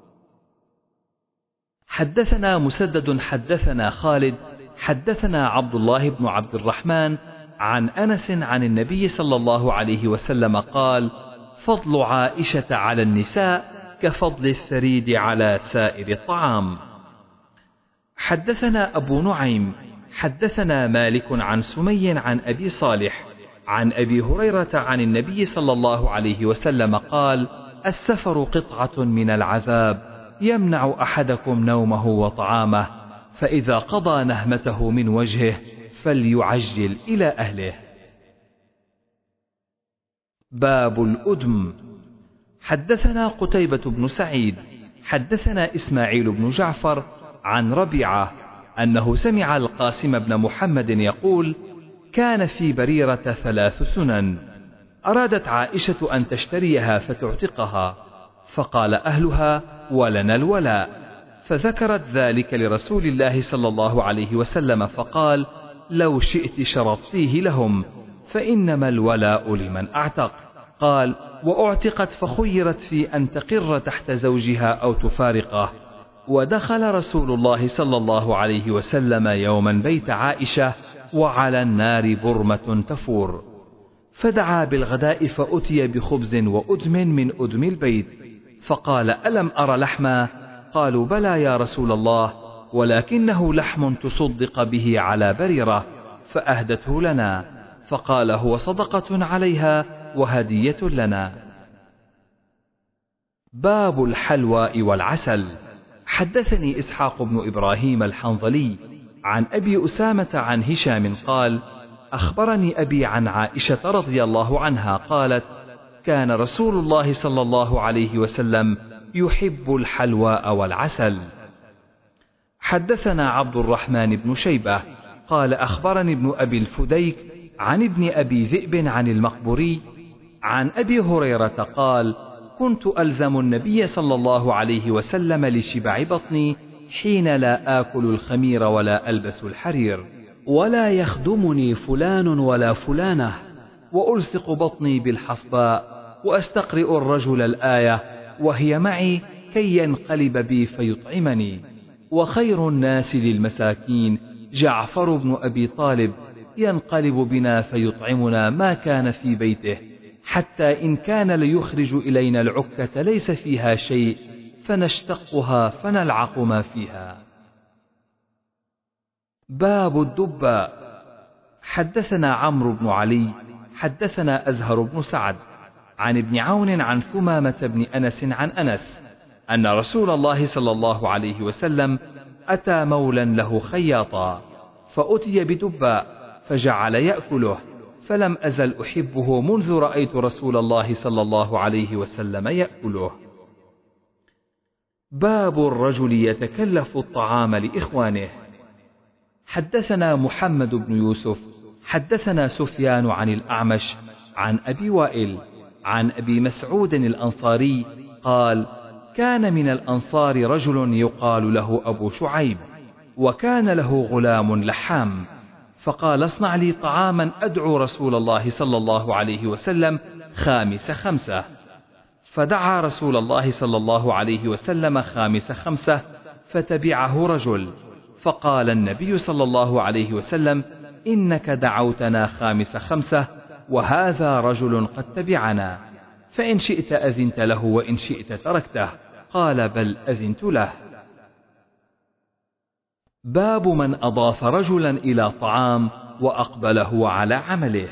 حدثنا مسدد حدثنا خالد حدثنا عبد الله بن عبد الرحمن عن أنس عن النبي صلى الله عليه وسلم قال: فضل عائشة على النساء كفضل الثريد على سائر الطعام. حدثنا أبو نعيم حدثنا مالك عن سمي عن أبي صالح عن أبي هريرة عن النبي صلى الله عليه وسلم قال: السفر قطعة من العذاب، يمنع أحدكم نومه وطعامه، فإذا قضى نهمته من وجهه فليعجل إلى أهله. باب الأدم. حدثنا قتيبة بن سعيد حدثنا إسماعيل بن جعفر عن ربيعة أنه سمع القاسم بن محمد يقول: كان في بريرة ثلاث سنن، أرادت عائشة أن تشتريها فتعتقها، فقال أهلها: ولنا الولاء، فذكرت ذلك لرسول الله صلى الله عليه وسلم فقال: لو شئت شرطتيه لهم، فإنما الولاء لمن أعتق. قال: وأعتقت فخيرت في أن تقر تحت زوجها أو تفارقه. ودخل رسول الله صلى الله عليه وسلم يوما بيت عائشة وعلى النار برمة تفور، فدعا بالغداء فأتي بخبز وأدم من أدم البيت، فقال: ألم أر لحما؟ قالوا: بلى يا رسول الله، ولكنه لحم تصدق به على بريرة، فأهدته لنا. فقال: هو صدقة عليها وهدية لنا. باب الحلوى والعسل. حدثني إسحاق بن إبراهيم الحنظلي عن أبي أسامة عن هشام قال: أخبرني أبي عن عائشة رضي الله عنها قالت: كان رسول الله صلى الله عليه وسلم يحب الحلواء والعسل. حدثنا عبد الرحمن بن شيبة قال أخبرني ابن أبي الفديك عن ابن أبي ذئب عن المقبوري عن أبي هريرة قال: كنت ألزم النبي صلى الله عليه وسلم لشبع بطني حين لا آكل الخمير ولا ألبس الحرير، ولا يخدمني فلان ولا فلانة، وألصق بطني بالحصباء، وأستقرئ الرجل الآية وهي معي كي ينقلب بي فيطعمني. وخير الناس للمساكين جعفر بن أبي طالب ينقلب بنا فيطعمنا ما كان في بيته، حتى إن كان ليخرج إلينا العكة ليس فيها شيء فنشتقها فنلعق ما فيها. باب الدباء. حدثنا عمرو بن علي حدثنا أزهر بن سعد عن ابن عون عن ثمامة بن أنس عن أنس أن رسول الله صلى الله عليه وسلم أتى مولا له خياطا، فأتي بدباء فجعل يأكله، فلم أزل أحبه منذ رأيت رسول الله صلى الله عليه وسلم يأكله. باب الرجل يتكلف الطعام لإخوانه. حدثنا محمد بن يوسف حدثنا سفيان عن الأعمش عن أبي وائل عن أبي مسعود الأنصاري قال: كان من الأنصار رجل يقال له أبو شعيب، وكان له غلام لحام، فقال: اصنع لي طعاما أدعو رسول الله صلى الله عليه وسلم خامس خمسة. فدعا رسول الله صلى الله عليه وسلم خامس خمسة، فتبعه رجل، فقال النبي صلى الله عليه وسلم: إنك دعوتنا خامس خمسة، وهذا رجل قد تبعنا، فإن شئت أذنت له وإن شئت تركته. قال: بل أذنت له. باب من أضاف رجلا إلى طعام وأقبله على عمله.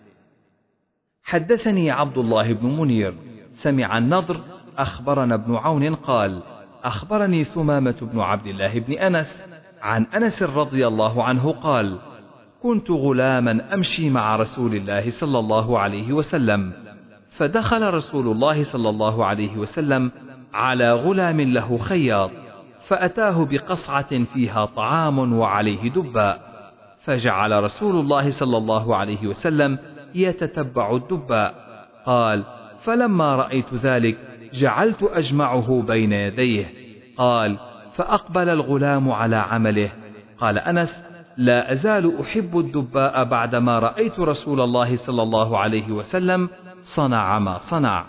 حدثني عبد الله بن منير سمع النضر أخبرنا ابن عون قال: أخبرني ثمامة بن عبد الله بن أنس عن أنس رضي الله عنه قال: كنت غلاما أمشي مع رسول الله صلى الله عليه وسلم، فدخل رسول الله صلى الله عليه وسلم على غلام له خياط، فأتاه بقصعة فيها طعام وعليه دباء، فجعل رسول الله صلى الله عليه وسلم يتتبع الدباء. قال: فلما رأيت ذلك جعلت أجمعه بين يديه. قال: فأقبل الغلام على عمله. قال أنس: لا أزال أحب الدباء بعدما رأيت رسول الله صلى الله عليه وسلم صنع ما صنع.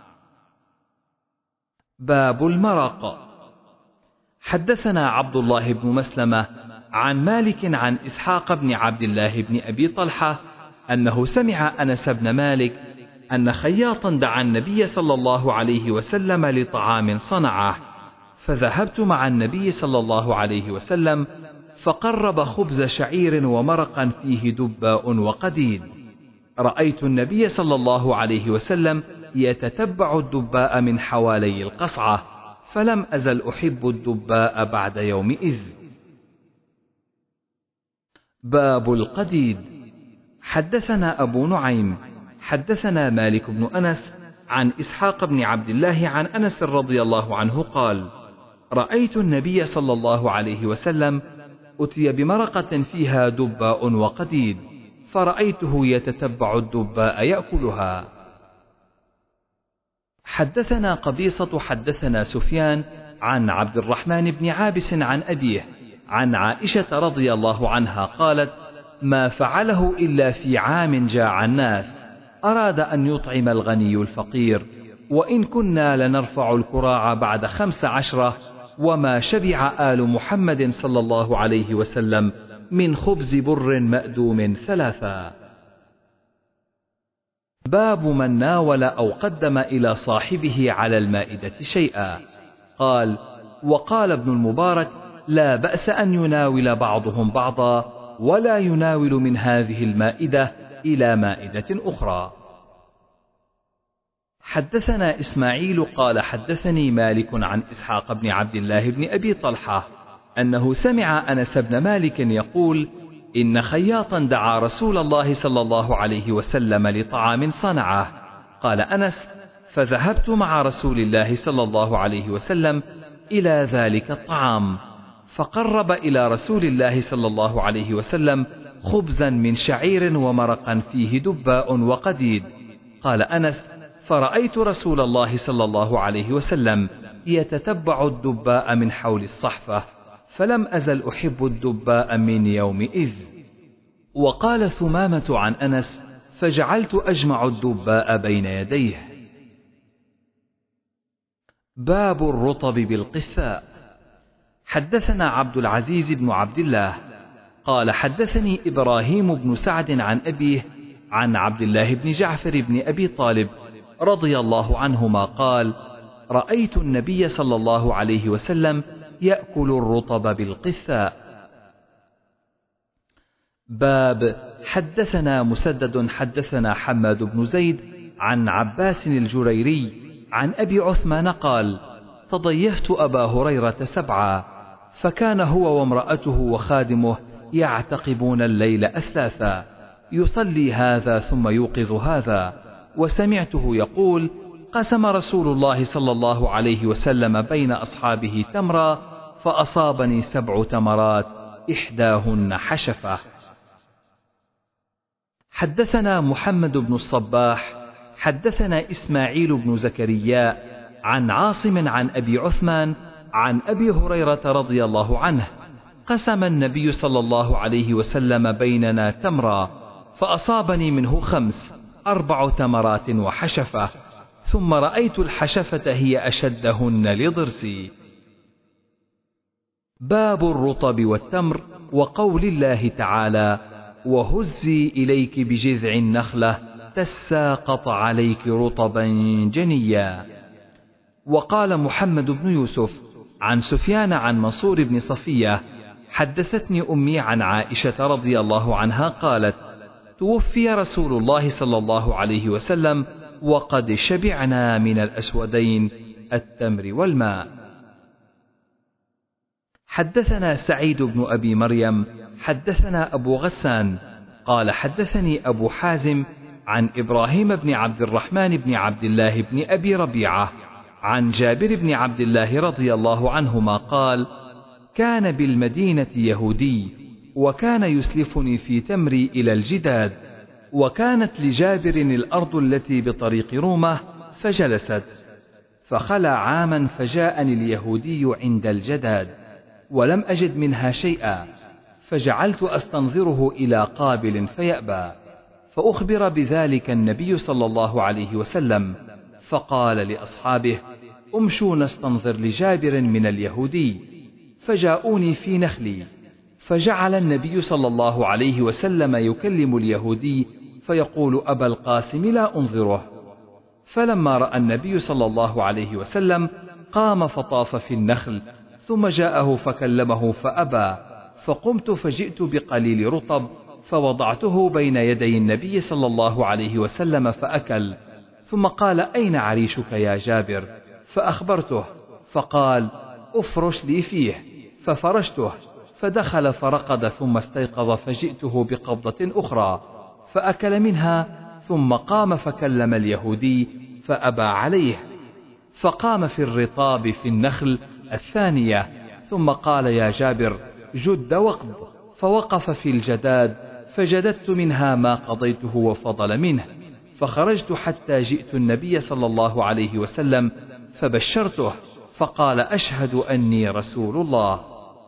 باب المرق. حدثنا عبد الله بن مسلمة عن مالك عن إسحاق بن عبد الله بن أبي طلحة أنه سمع أنس بن مالك أن خياطا دعا النبي صلى الله عليه وسلم لطعام صنعه، فذهبت مع النبي صلى الله عليه وسلم فقرب خبز شعير ومرقا فيه دباء وقديد. رأيت النبي صلى الله عليه وسلم يتتبع الدباء من حوالي القصعة، فلم أزل أحب الدباء بعد يومئذ. باب القديد. حدثنا أبو نعيم حدثنا مالك بن أنس عن إسحاق بن عبد الله عن أنس رضي الله عنه قال: رأيت النبي صلى الله عليه وسلم أتي بمرقة فيها دباء وقديد، فرأيته يتتبع الدباء يأكلها. حدثنا قبيصة حدثنا سفيان عن عبد الرحمن بن عابس عن أبيه عن عائشة رضي الله عنها قالت: ما فعله إلا في عام جاع الناس، أراد أن يطعم الغني الفقير، وإن كنا لنرفع الكراع بعد خمس عشرة، وما شبع آل محمد صلى الله عليه وسلم من خبز بر مأدوم ثلاثا. باب من ناول أو قدم إلى صاحبه على المائدة شيئا. قال: وقال ابن المبارك: لا بأس أن يناول بعضهم بعضا، ولا يناول من هذه المائدة إلى مائدة أخرى. حدثنا إسماعيل قال: حدثني مالك عن إسحاق بن عبد الله بن أبي طلحة أنه سمع أنس بن مالك يقول: إن خياطا دعا رسول الله صلى الله عليه وسلم لطعام صنعه. قال أنس: فذهبت مع رسول الله صلى الله عليه وسلم إلى ذلك الطعام، فقرب إلى رسول الله صلى الله عليه وسلم خبزا من شعير ومرقا فيه دباء وقديد. قال أنس: فرأيت رسول الله صلى الله عليه وسلم يتتبع الدباء من حول الصحفة، فلم أزل أحب الدباء من يومئذ. وقال ثمامة عن أنس: فجعلت أجمع الدباء بين يديه. باب الرطب بالقثاء. حدثنا عبد العزيز بن عبد الله قال حدثني إبراهيم بن سعد عن أبيه عن عبد الله بن جعفر بن أبي طالب رضي الله عنهما قال: رأيت النبي صلى الله عليه وسلم يأكل الرطب بالقثاء. باب حدثنا مسدد حدثنا حماد بن زيد عن عباس الجريري عن أبي عثمان قال: تضيفت أبا هريرة سبعا، فكان هو وامرأته وخادمه يعتقبون الليل أثلاثا، يصلي هذا ثم يوقظ هذا، وسمعته يقول: قسم رسول الله صلى الله عليه وسلم بين أصحابه تمرا، فأصابني سبع تمرات إحداهن حشفة. حدثنا محمد بن الصباح حدثنا إسماعيل بن زكريا عن عاصم عن أبي عثمان عن أبي هريرة رضي الله عنه: قسم النبي صلى الله عليه وسلم بيننا تمرا، فأصابني منه خمس، أربع تمرات وحشفة، ثم رأيت الحشفة هي أشدهن لضرسي. باب الرطب والتمر وقول الله تعالى: وهزي إليك بجذع النخلة تساقط عليك رطبا جنيا. وقال محمد بن يوسف عن سفيان عن منصور بن صفية: حدثتني أمي عن عائشة رضي الله عنها قالت: توفي رسول الله صلى الله عليه وسلم وقد شبعنا من الأسودين التمر والماء. حدثنا سعيد بن أبي مريم حدثنا أبو غسان قال حدثني أبو حازم عن إبراهيم بن عبد الرحمن بن عبد الله بن أبي ربيعة عن جابر بن عبد الله رضي الله عنهما قال: كان بالمدينة يهودي، وكان يسلفني في تمري إلى الجداد، وكانت لجابر الأرض التي بطريق رومة، فجلست، فخلى عاما فجاءني اليهودي عند الجداد، ولم أجد منها شيئا، فجعلت أستنظره إلى قابل فيأبى، فأخبر بذلك النبي صلى الله عليه وسلم، فقال لأصحابه: امشوا نستنظر لجابر من اليهودي، فجاءوني في نخلي، فجعل النبي صلى الله عليه وسلم يكلم اليهودي فيقول: أبا القاسم لا أنظره. فلما رأى النبي صلى الله عليه وسلم قام فطاف في النخل، ثم جاءه فكلمه فأبى، فقمت فجئت بقليل رطب فوضعته بين يدي النبي صلى الله عليه وسلم فأكل، ثم قال: أين عريشك يا جابر؟ فأخبرته، فقال: أفرش لي فيه، ففرشته، فدخل فرقد، ثم استيقظ فجئته بقبضة أخرى فأكل منها، ثم قام فكلم اليهودي فأبى عليه، فقام في الرطاب في النخل الثانية، ثم قال: يا جابر جد وقض، فوقف في الجداد، فجددت منها ما قضيته وفضل منه، فخرجت حتى جئت النبي صلى الله عليه وسلم فبشرته، فقال: أشهد أني رسول الله.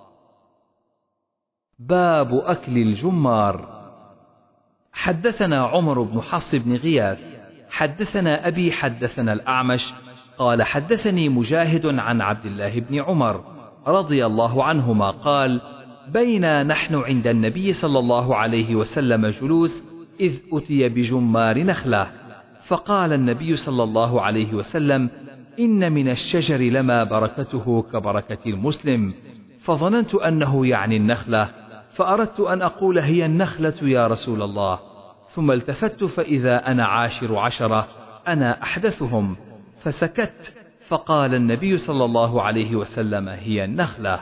باب أكل الجمار. حدثنا عمر بن حفص بن غياث حدثنا أبي حدثنا الأعمش قال حدثني مجاهد عن عبد الله بن عمر رضي الله عنهما قال: بينا نحن عند النبي صلى الله عليه وسلم جلوس، إذ أتي بجمار نخلة، فقال النبي صلى الله عليه وسلم: إن من الشجر لما بركته كبركة المسلم، فظننت أنه يعني النخلة، فأردت أن أقول: هي النخلة يا رسول الله، ثم التفت فإذا أنا عاشر عشرة، أنا أحدثهم، فسكت، فقال النبي صلى الله عليه وسلم: هي النخلة.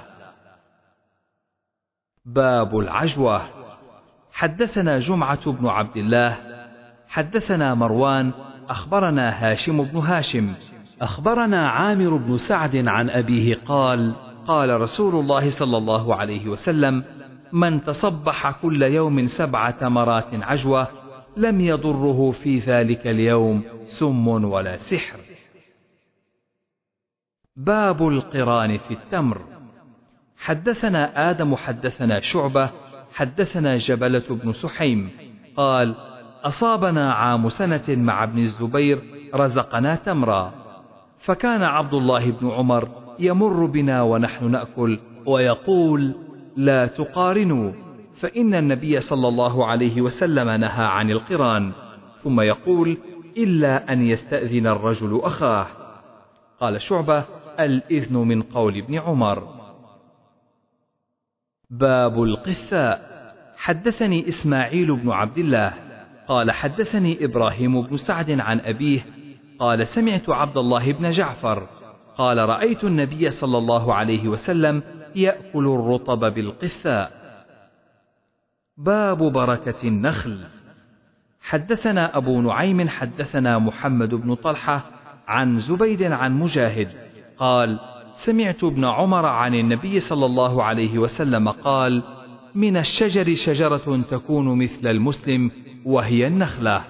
باب العجوة. حدثنا جمعة بن عبد الله حدثنا مروان أخبرنا هاشم بن هاشم أخبرنا عامر بن سعد عن أبيه قال قال رسول الله صلى الله عليه وسلم من تصبح كل يوم سبع تمرات عجوة لم يضره في ذلك اليوم سم ولا سحر. باب القران في التمر. حدثنا آدم حدثنا شعبة حدثنا جبلة بن سحيم قال أصابنا عام سنة مع ابن الزبير رزقنا تمرا، فكان عبد الله بن عمر يمر بنا ونحن نأكل ويقول لا تقارنوا، فإن النبي صلى الله عليه وسلم نهى عن القران، ثم يقول إلا أن يستأذن الرجل أخاه. قال شعبة الإذن من قول ابن عمر. باب القثاء. حدثني إسماعيل بن عبد الله قال حدثني إبراهيم بن سعد عن أبيه قال سمعت عبد الله بن جعفر قال رأيت النبي صلى الله عليه وسلم يأكل الرطب بالقثاء. باب بركة النخل. حدثنا أبو نعيم حدثنا محمد بن طلحة عن زبيد عن مجاهد قال سمعت ابن عمر عن النبي صلى الله عليه وسلم قال من الشجر شجرة تكون مثل المسلم وهي النخلة.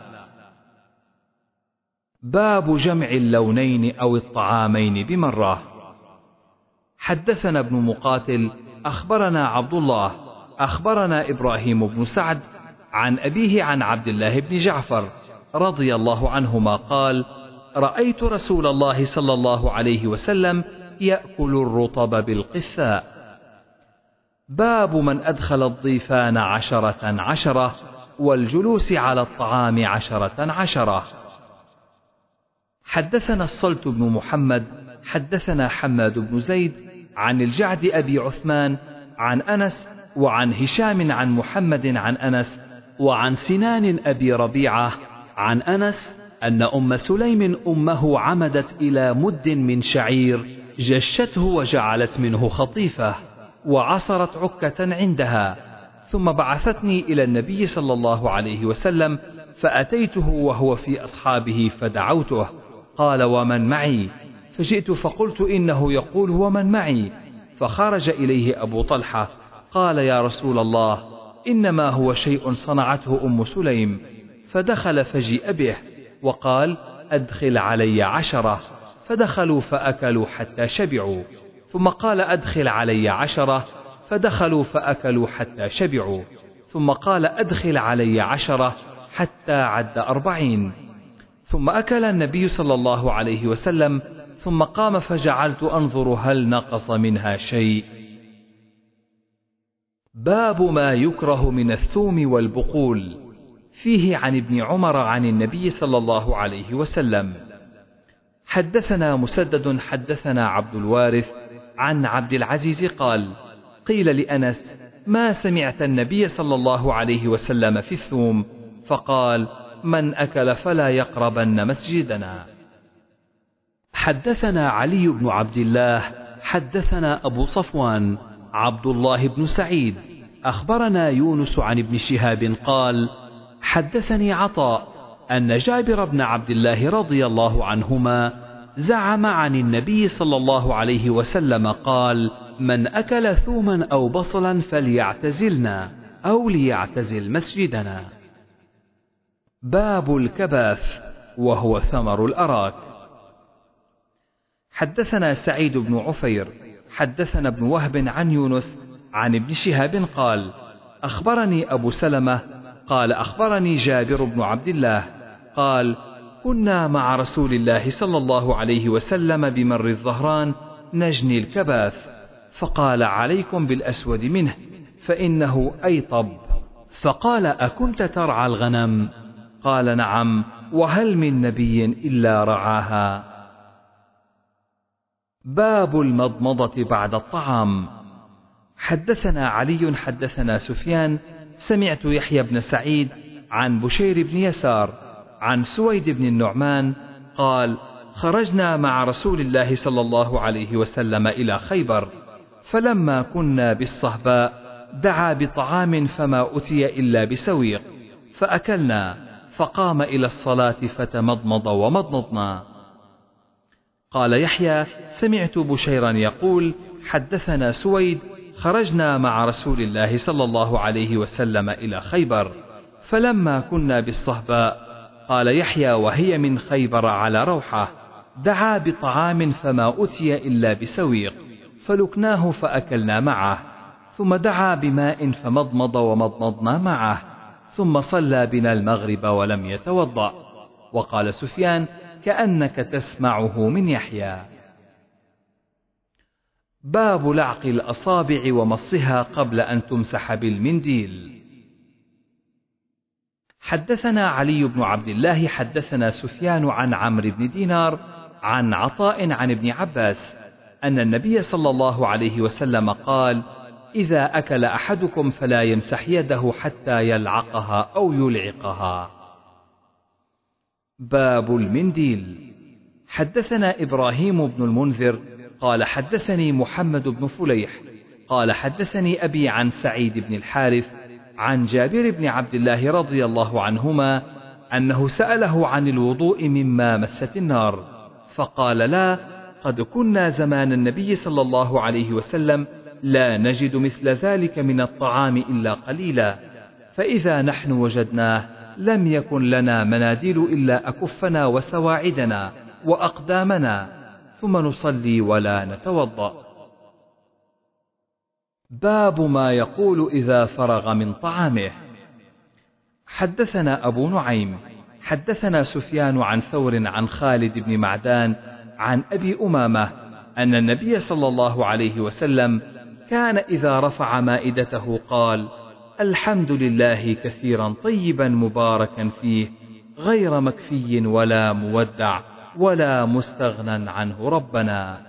باب جمع اللونين أو الطعامين بمرة. حدثنا ابن مقاتل أخبرنا عبد الله أخبرنا إبراهيم بن سعد عن أبيه عن عبد الله بن جعفر رضي الله عنهما قال رأيت رسول الله صلى الله عليه وسلم يأكل الرطب بالقثاء. باب من أدخل الضيفان عشرة عشرة والجلوس على الطعام عشرة عشرة. حدثنا الصلت بن محمد حدثنا حماد بن زيد عن الجعد أبي عثمان عن أنس وعن هشام عن محمد عن أنس وعن سنان أبي ربيعة عن أنس أن أم سليم أمه عمدت إلى مد من شعير جشته وجعلت منه خطيفة وعصرت عكة عندها، ثم بعثتني إلى النبي صلى الله عليه وسلم فأتيته وهو في أصحابه فدعوته قال ومن معي؟ فجئت فقلت إنه يقول ومن معي؟ فخرج إليه أبو طلحة قال يا رسول الله إنما هو شيء صنعته أم سليم، فدخل فجيء به وقال أدخل علي عشرة، فدخلوا فأكلوا حتى شبعوا، ثم قال أدخل علي عشرة فدخلوا فأكلوا حتى شبعوا، ثم قال أدخل علي عشرة حتى عد أربعين، ثم أكل النبي صلى الله عليه وسلم ثم قام فجعلت أنظر هل نقص منها شيء. باب ما يكره من الثوم والبقول. فيه عن ابن عمر عن النبي صلى الله عليه وسلم. حدثنا مسدد حدثنا عبد الوارث عن عبد العزيز قال قيل لأنس ما سمعت النبي صلى الله عليه وسلم في الثوم؟ فقال من أكل فلا يقربن مسجدنا. حدثنا علي بن عبد الله حدثنا أبو صفوان عبد الله بن سعيد أخبرنا يونس عن ابن شهاب قال حدثني عطاء أن جابر بن عبد الله رضي الله عنهما زعم عن النبي صلى الله عليه وسلم قال من أكل ثوما أو بصلا فليعتزلنا أو ليعتزل مسجدنا. باب الكباث وهو ثمر الأراك. حدثنا سعيد بن عفير حدثنا ابن وهب عن يونس عن ابن شهاب قال أخبرني أبو سلمة قال أخبرني جابر بن عبد الله قال كنا مع رسول الله صلى الله عليه وسلم بمر الظهران نجني الكباث، فقال عليكم بالأسود منه فإنه أيطب، فقال أكنت ترعى الغنم؟ قال نعم، وهل من نبي إلا رعاها. باب المضمضة بعد الطعام. حدثنا علي حدثنا سفيان سمعت يحيى بن سعيد عن بشير بن يسار عن سويد بن النعمان قال خرجنا مع رسول الله صلى الله عليه وسلم إلى خيبر، فلما كنا بالصهباء دعا بطعام فما أتي إلا بسويق، فأكلنا، فقام إلى الصلاة فتمضمض ومضمضنا. قال يحيى: سمعت بشيرا يقول: حدثنا سويد: خرجنا مع رسول الله صلى الله عليه وسلم إلى خيبر، فلما كنا بالصهباء، قال يحيى وهي من خيبر على روحة، دعا بطعام فما أتي إلا بسويق، فلكناه فأكلنا معه، ثم دعا بماء فمضمض ومضمضنا معه، ثم صلى بنا المغرب ولم يتوضأ. وقال سفيان: كأنك تسمعه من يحيى. باب لعق الأصابع ومصها قبل أن تمسح بالمنديل. حدثنا علي بن عبد الله حدثنا سفيان عن عمرو بن دينار عن عطاء عن ابن عباس أن النبي صلى الله عليه وسلم قال: إذا أكل أحدكم فلا يمسح يده حتى يلعقها أو يلعقها. باب المنديل. حدثنا إبراهيم بن المنذر قال حدثني محمد بن فليح قال حدثني أبي عن سعيد بن الحارث عن جابر بن عبد الله رضي الله عنهما أنه سأله عن الوضوء مما مست النار، فقال: لا، قد كنا زمان النبي صلى الله عليه وسلم لا نجد مثل ذلك من الطعام إلا قليلا، فإذا نحن وجدناه لم يكن لنا مناديل إلا أكفنا وسواعدنا وأقدامنا، ثم نصلي ولا نتوضأ. باب ما يقول إذا فرغ من طعامه. حدثنا أبو نعيم حدثنا سفيان عن ثور عن خالد بن معدان عن أبي أمامة أن النبي صلى الله عليه وسلم كان إذا رفع مائدته قال: الحمد لله كثيرا طيبا مباركا فيه، غير مكفي ولا مودع ولا مستغنى عنه ربنا.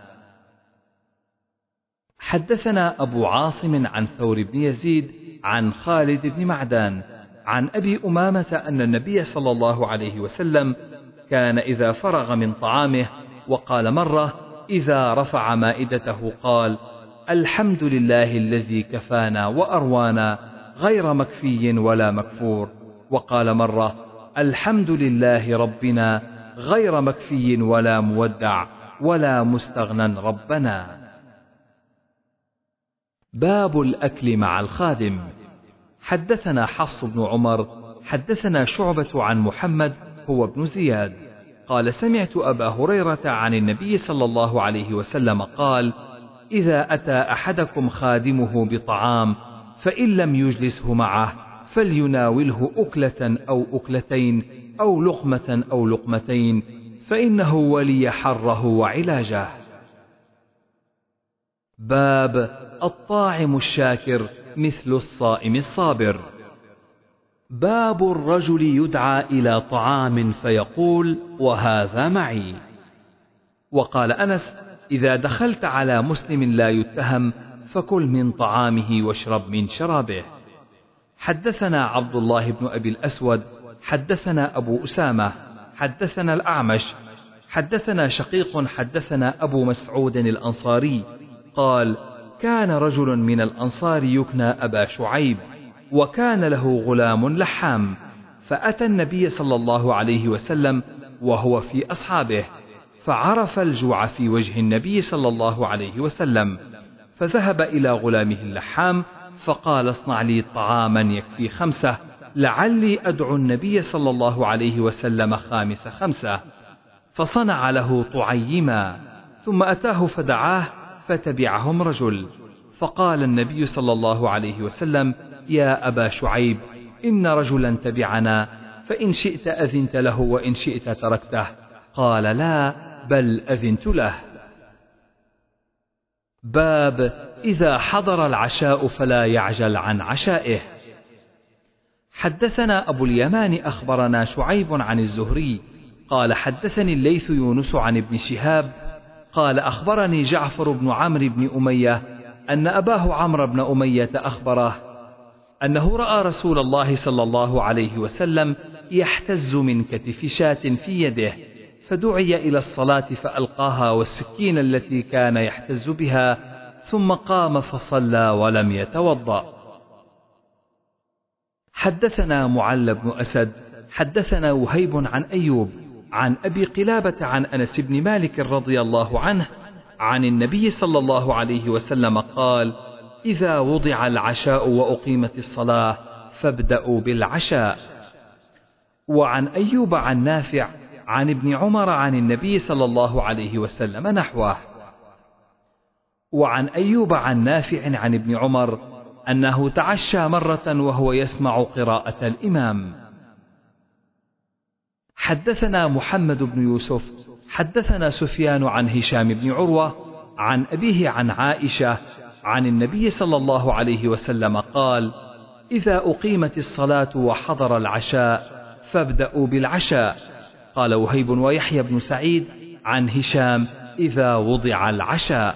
حدثنا أبو عاصم عن ثور بن يزيد عن خالد بن معدان عن أبي أمامة أن النبي صلى الله عليه وسلم كان إذا فرغ من طعامه وقال مرة إذا رفع مائدته قال: الحمد لله الذي كفانا وأروانا، غير مكفي ولا مكفور، وقال مرة: الحمد لله ربنا، غير مكفي ولا مودع ولا مستغنى ربنا. باب الأكل مع الخادم. حدثنا حفص بن عمر حدثنا شعبة عن محمد هو ابن زياد قال: سمعت أبا هريرة عن النبي صلى الله عليه وسلم قال: إذا أتى أحدكم خادمه بطعام فإن لم يجلسه معه فليناوله أكلة أو أكلتين أو لقمة أو لقمتين، فإنه ولي حره وعلاجه. باب الطاعم الشاكر مثل الصائم الصابر. باب الرجل يدعى إلى طعام فيقول: وهذا معي. وقال أنس: إذا دخلت على مسلم لا يتهم فكل من طعامه واشرب من شرابه. حدثنا عبد الله بن أبي الأسود حدثنا أبو أسامة حدثنا الأعمش حدثنا شقيق حدثنا أبو مسعود الأنصاري قال: كان رجل من الأنصار يكنى أبا شعيب، وكان له غلام لحام، فأتى النبي صلى الله عليه وسلم وهو في أصحابه، فعرف الجوع في وجه النبي صلى الله عليه وسلم، فذهب إلى غلامه اللحام فقال: اصنع لي طعاما يكفي خمسة، لعلي أدعو النبي صلى الله عليه وسلم خامس خمسة. فصنع له طعيما، ثم أتاه فدعاه، فتبعهم رجل، فقال النبي صلى الله عليه وسلم: يا أبا شعيب، إن رجلا تبعنا، فإن شئت أذنت له وإن شئت تركته. قال: لا، بل أذنت له. باب إذا حضر العشاء فلا يعجل عن عشائه. حدثنا أبو اليمان أخبرنا شعيب عن الزهري قال: حدثني الليث يونس عن ابن شهاب قال: أخبرني جعفر بن عمرو بن أمية أن أباه عمرو بن أمية أخبره أنه رأى رسول الله صلى الله عليه وسلم يحتز من كتف شاة في يده، فدعي إلى الصلاة فألقاها والسكين التي كان يحتز بها، ثم قام فصلى ولم يتوضأ. حدثنا معل بن أسد حدثنا وهيب عن أيوب عن أبي قلابة عن أنس بن مالك رضي الله عنه عن النبي صلى الله عليه وسلم قال: إذا وضع العشاء وأقيمت الصلاة فابدأوا بالعشاء. وعن أيوب عن نافع عن ابن عمر عن النبي صلى الله عليه وسلم نحوه. وعن أيوب عن نافع عن ابن عمر أنه تعشى مرة وهو يسمع قراءة الإمام. حدثنا محمد بن يوسف حدثنا سفيان عن هشام بن عروة عن أبيه عن عائشة عن النبي صلى الله عليه وسلم قال: إذا أقيمت الصلاة وحضر العشاء فابدأوا بالعشاء. قال وهيب ويحيى بن سعيد عن هشام: إذا وضع العشاء.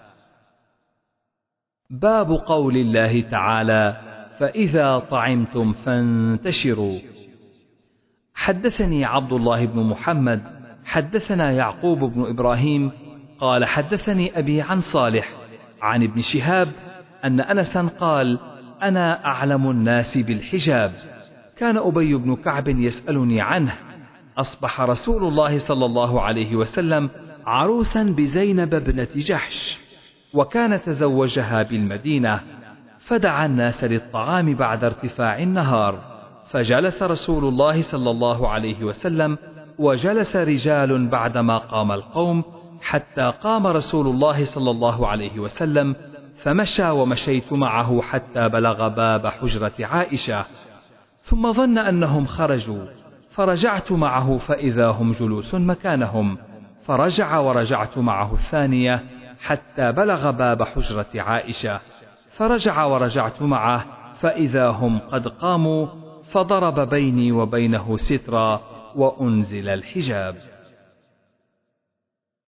باب قول الله تعالى: فإذا طعمتم فانتشروا. حدثني عبد الله بن محمد حدثنا يعقوب بن إبراهيم قال حدثني أبي عن صالح عن ابن شهاب أن أنسا قال: أنا أعلم الناس بالحجاب. كان أبي بن كعب يسألني عنه. أصبح رسول الله صلى الله عليه وسلم عروسا بزينب ابنة جحش، وكان تزوجها بالمدينة، فدعا الناس للطعام بعد ارتفاع النهار، فجلس رسول الله صلى الله عليه وسلم وجلس رجال بعدما قام القوم، حتى قام رسول الله صلى الله عليه وسلم فمشى ومشيت معه حتى بلغ باب حجرة عائشة، ثم ظن أنهم خرجوا، فرجعت معه فإذا هم جلوس مكانهم، فرجع ورجعت معه الثانية حتى بلغ باب حجرة عائشة، فرجع ورجعت معه فإذا هم قد قاموا، فضرب بيني وبينه سترا وأنزل الحجاب.